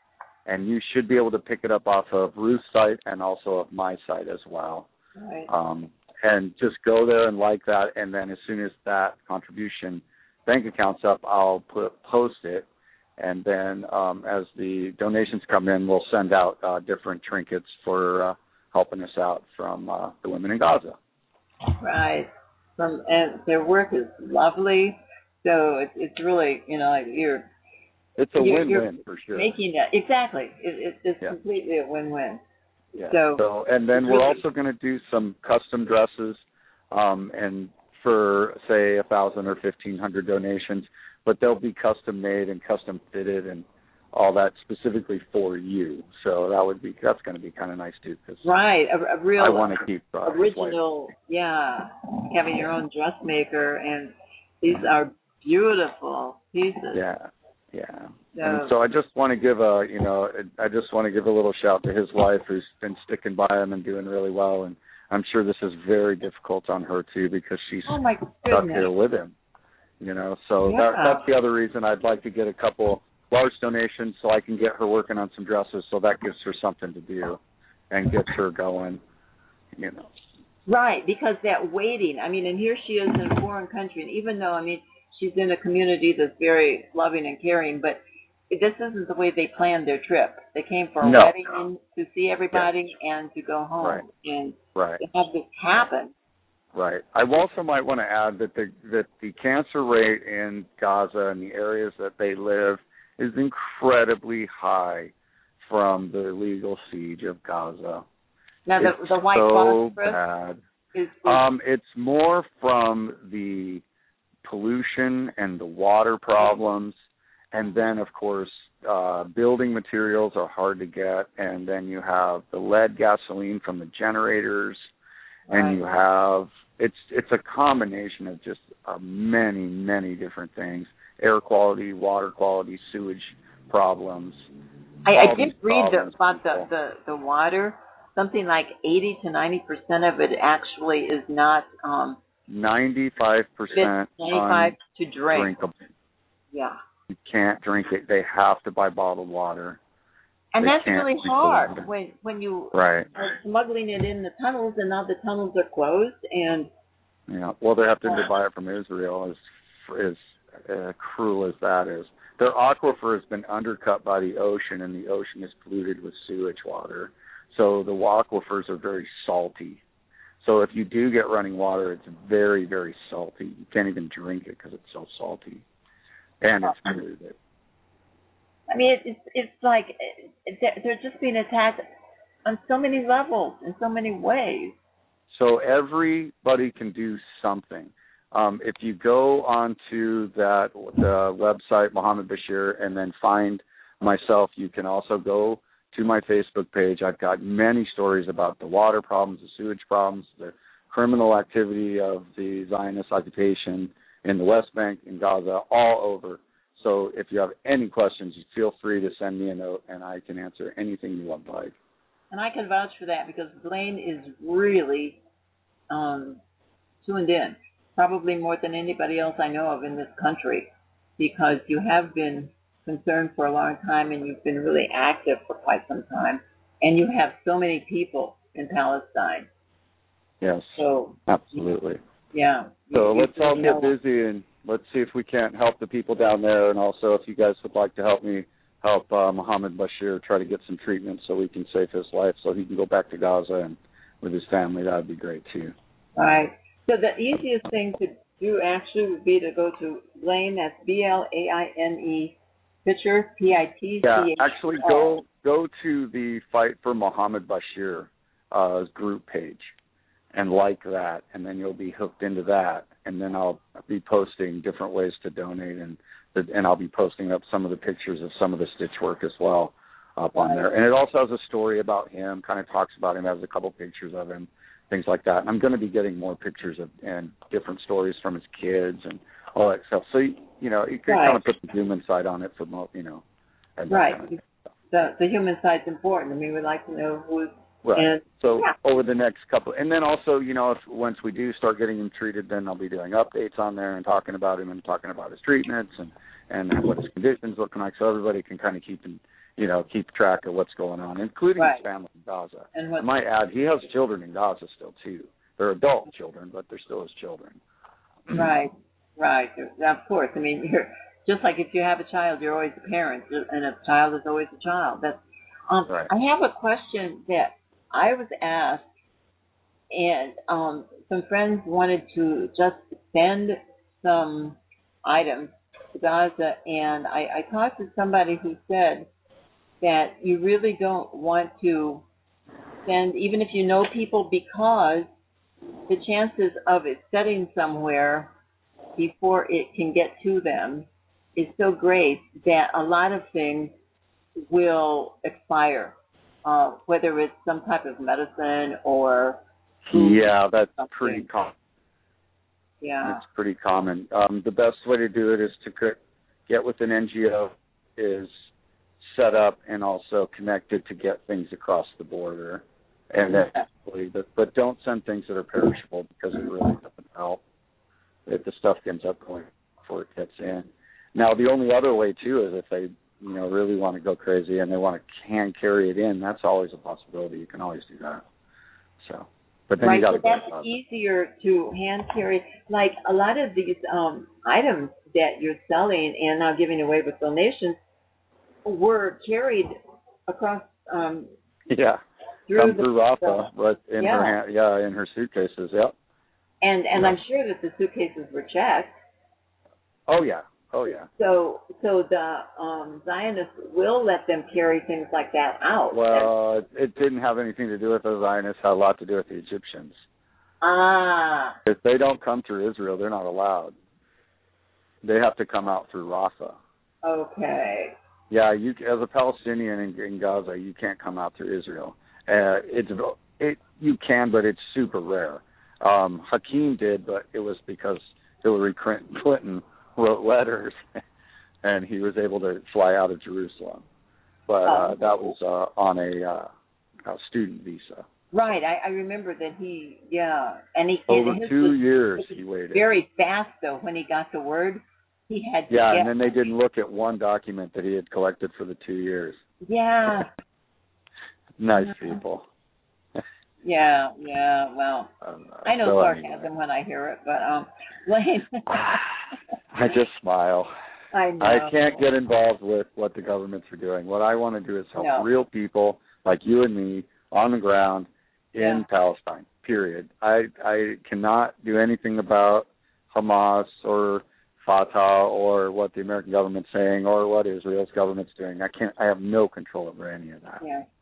and you should be able to pick it up off of Ruth's site and also of my site as well. Right. Um, and just go there and like that, and then as soon as that contribution bank account's up, I'll put post it, and then um, as the donations come in, we'll send out uh, different trinkets for uh, helping us out from uh, the women in Gaza. Right. From and their work is lovely. So it's it's really, you know, like you're it's a you're, win-win you're for sure. Making that exactly. It, it, it's yeah. completely a win-win. Yeah. So, so and then we're really, also going to do some custom dresses, um, and for say a thousand or fifteen hundred donations, but they'll be custom made and custom fitted and all that specifically for you. So that would be that's going to be kind of nice too. Cause right, a, a real I want to keep uh, original. Yeah, having your own dressmaker, and these are beautiful pieces. Yeah, yeah. So, and so I just want to give a you know I just want to give a little shout to his wife who's been sticking by him and doing really well, and I'm sure this is very difficult on her too because she's oh my stuck here with him. You know, so yeah. that, that's the other reason I'd like to get a couple large donations so I can get her working on some dresses, so that gives her something to do and gets her going, you know. Right, because that waiting, I mean, and here she is in a foreign country, and even though, I mean, she's in a community that's very loving and caring, but this isn't the way they planned their trip. They came for a no. wedding to see everybody yeah. and to go home. Right. And right. to have this happen. Right. I also might want to add that the that the cancer rate in Gaza and the areas that they live is incredibly high from the illegal siege of Gaza. Now, the, it's the white so phosphorus bad. Is, is, um, it's more from the pollution and the water problems, and then, of course, uh, building materials are hard to get, and then you have the lead gasoline from the generators, and right. you have it's it's a combination of just uh, many many different things: air quality, water quality, sewage problems. I, I did read the, about the, the the water. Something like eighty to ninety percent of it actually is not um. Ninety-five percent. Ninety-five to drink. Drinkable. Yeah. You can't drink it. They have to buy bottled water. And they that's really hard it. when when you right. are smuggling it in the tunnels, and now the tunnels are closed. And yeah, well, they have to buy it from Israel. As as uh, cruel as that is, their aquifer has been undercut by the ocean, and the ocean is polluted with sewage water. So the aquifers are very salty. So if you do get running water, it's very, very salty. You can't even drink it because it's so salty, and it's polluted. I mean, it's it's like they're just being attacked. on so many levels, in so many ways. So everybody can do something. Um, if you go onto that the website, Mohammed Bashir, and then find myself, you can also go to my Facebook page. I've got many stories about the water problems, the sewage problems, the criminal activity of the Zionist occupation in the West Bank, in Gaza, all over. So if you have any questions, feel free to send me a note, and I can answer anything you would like. And I can vouch for that because Blaine is really um, tuned in, probably more than anybody else I know of in this country, because you have been concerned for a long time and you've been really active for quite some time, and you have so many people in Palestine. Yes, so absolutely. Yeah. So you, let's you all really get help. busy, and let's see if we can't help the people down there, and also if you guys would like to help me help uh, Mohammed Bashir try to get some treatment so we can save his life so he can go back to Gaza and with his family, that would be great too. All right. So the easiest thing to do actually would be to go to Blaine, that's B L A I N E, Pitcher, P I T C H R. Yeah, actually go go to the Fight for Mohammed Bashir uh, group page and like that, and then you'll be hooked into that, and then I'll be posting different ways to donate, and and I'll be posting up some of the pictures of some of the stitch work as well up on there. And it also has a story about him, kind of talks about him, has a couple pictures of him, things like that. And I'm going to be getting more pictures of and different stories from his kids and all that stuff. So, you know, you can Right. kind of put the human side on it for, mo- you know. And that Right. kind of stuff. The, the human side's important. I mean, we'd like to know who's Right. And, so yeah. over the next couple, and then also, you know, if once we do start getting him treated, then I'll be doing updates on there and talking about him and talking about his treatments and, and what his conditions looking like, so everybody can kind of keep, in, you know, keep track of what's going on, including Right. his family in Gaza. And what, I might add, he has children in Gaza still too. They're adult children, but they're still his children. right, right. Of course. I mean, you're just like if you have a child, you're always a parent, and a child is always a child. That's. Um, Right. I have a question that I was asked, and um, some friends wanted to just send some items to Gaza, and I, I talked to somebody who said that you really don't want to send, even if you know people, because the chances of it setting somewhere before it can get to them is so great that a lot of things will expire. Uh, whether it's some type of medicine or food. Yeah, that's something. pretty common. Yeah. It's pretty common. Um, the best way to do it is to get with an N G O, is set up and also connected to get things across the border. And then, but, but don't send things that are perishable because it really doesn't help if the stuff ends up going before it gets in. Now, the only other way, too, is if they you know, really want to go crazy and they want to hand carry it in, that's always a possibility. You can always do that. So, but then right, you got to so that's easier to hand carry. Like a lot of these um, items that you're selling and now giving away with donations were carried across. Um, yeah, through come the, through Rafa, but in yeah. her hand, yeah, in her suitcases. Yep. And and yeah. I'm sure that the suitcases were checked. Oh yeah. Oh, yeah. So so the um, Zionists will let them carry things like that out. Well, it, it didn't have anything to do with the Zionists. It had a lot to do with the Egyptians. Ah. If they don't come through Israel, they're not allowed. They have to come out through Rafah. Okay. Yeah, you as a Palestinian in, in Gaza, you can't come out through Israel. Uh, it's it you can, but it's super rare. Um, Hakeem did, but it was because Hillary Clinton wrote letters, and he was able to fly out of Jerusalem. But uh, oh. that was uh, on a, uh, a student visa. Right, I, I remember that he, yeah, and he over and his two was, years he waited. Very fast though. When he got the word, he had to yeah, get, and then they didn't look at one document that he had collected for the two years. Yeah. Nice people. Yeah, yeah. Well, Um, I know so sarcasm anyway. when I hear it, but um, Blaine. I just smile. I know. I can't get involved with what the governments are doing. What I want to do is help no. real people like you and me on the ground in yeah. Palestine, period. I I cannot do anything about Hamas or Fatah or what the American government's saying or what Israel's government's doing. I can't. I have no control over any of that. Yeah.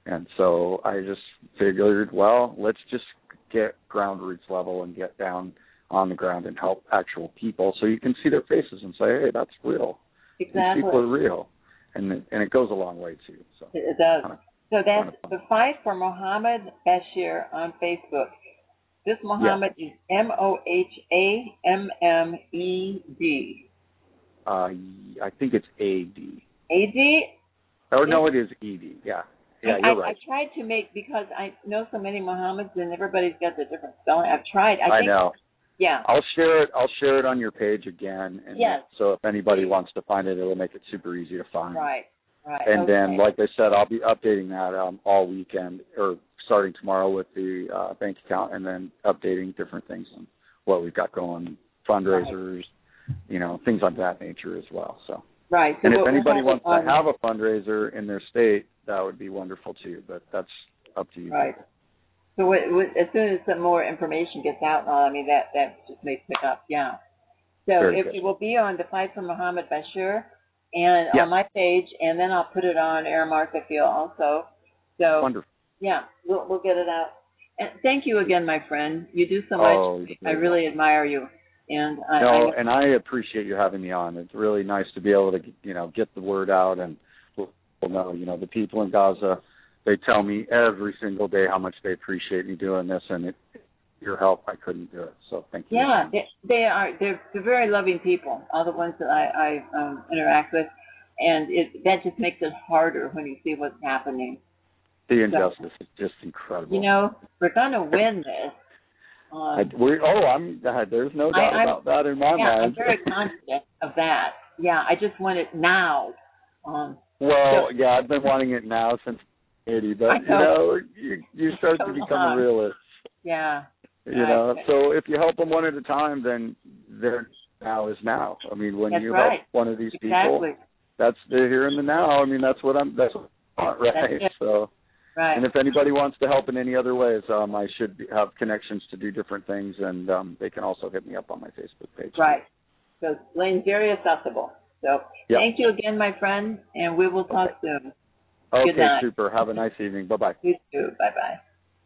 And so I just figured, well, let's just get ground roots level and get down on the ground and help actual people so you can see their faces and say, hey, that's real. Exactly. These people are real. And it, and it goes a long way, too. So it does. Kind of, so that's the Fight for Mohammed Bashir on Facebook. This Mohammed yes. is M O H A M M E D. Uh, I think it's A D. A D? Or no, it is E D, yeah. Yeah, you're I, right. I tried to make, because I know so many Mohammeds and everybody's got the different spelling. I've tried. I, I think, know. Yeah. I'll share it. I'll share it on your page again. And yes. So if anybody wants to find it, it'll make it super easy to find. Right. Right. And okay. then, like I said, I'll be updating that um, all weekend, or starting tomorrow with the uh, bank account, and then updating different things on what we've got going, fundraisers, right. you know, things of that nature as well. So. Right. So and if we'll, anybody we'll wants to have a fundraiser in their state, that would be wonderful too. But that's up to you. Right. So what, what, as soon as some more information gets out, well, I mean, that, that just may pick up, yeah. So Very it, good. it will be on the Fight for Mohammed Bashir and yes. on my page, and then I'll put it on Aramark, I feel, also. So, wonderful. Yeah, we'll, we'll get it out. And thank you again, my friend. You do so oh, much. I really well. admire you. And I, no, I, and I appreciate you having me on. It's really nice to be able to, you know, get the word out, and people know, you know, the people in Gaza, they tell me every single day how much they appreciate me doing this, and it, your help, I couldn't do it. So thank you. Yeah, they, they are. They're, they're very loving people. All the ones that I, I um, interact with, and it that just makes it harder when you see what's happening. The injustice so, is just incredible. You know, we're gonna win this. Um, I, we're, oh, I'm. Uh, there's no doubt I, about that in my yeah, mind. I'm very confident of that. Yeah, I just want it now. Um, well, so, yeah, I've been wanting it now since eighty, but know. you know, you you start to become a realist. Yeah. You right. know, so if you help them one at a time, then their now is now. I mean, when that's you right. help one of these exactly. people, that's the here and the now. I mean, that's what I'm. That's what I want, right. So. Right. And if anybody wants to help in any other ways, um, I should be, have connections to do different things, and um, they can also hit me up on my Facebook page. Right. So Lane's very accessible. So yep. thank you again, my friend, and we will talk okay. soon. Okay, Good night. super. Have a nice evening. Bye-bye. You too. Bye-bye.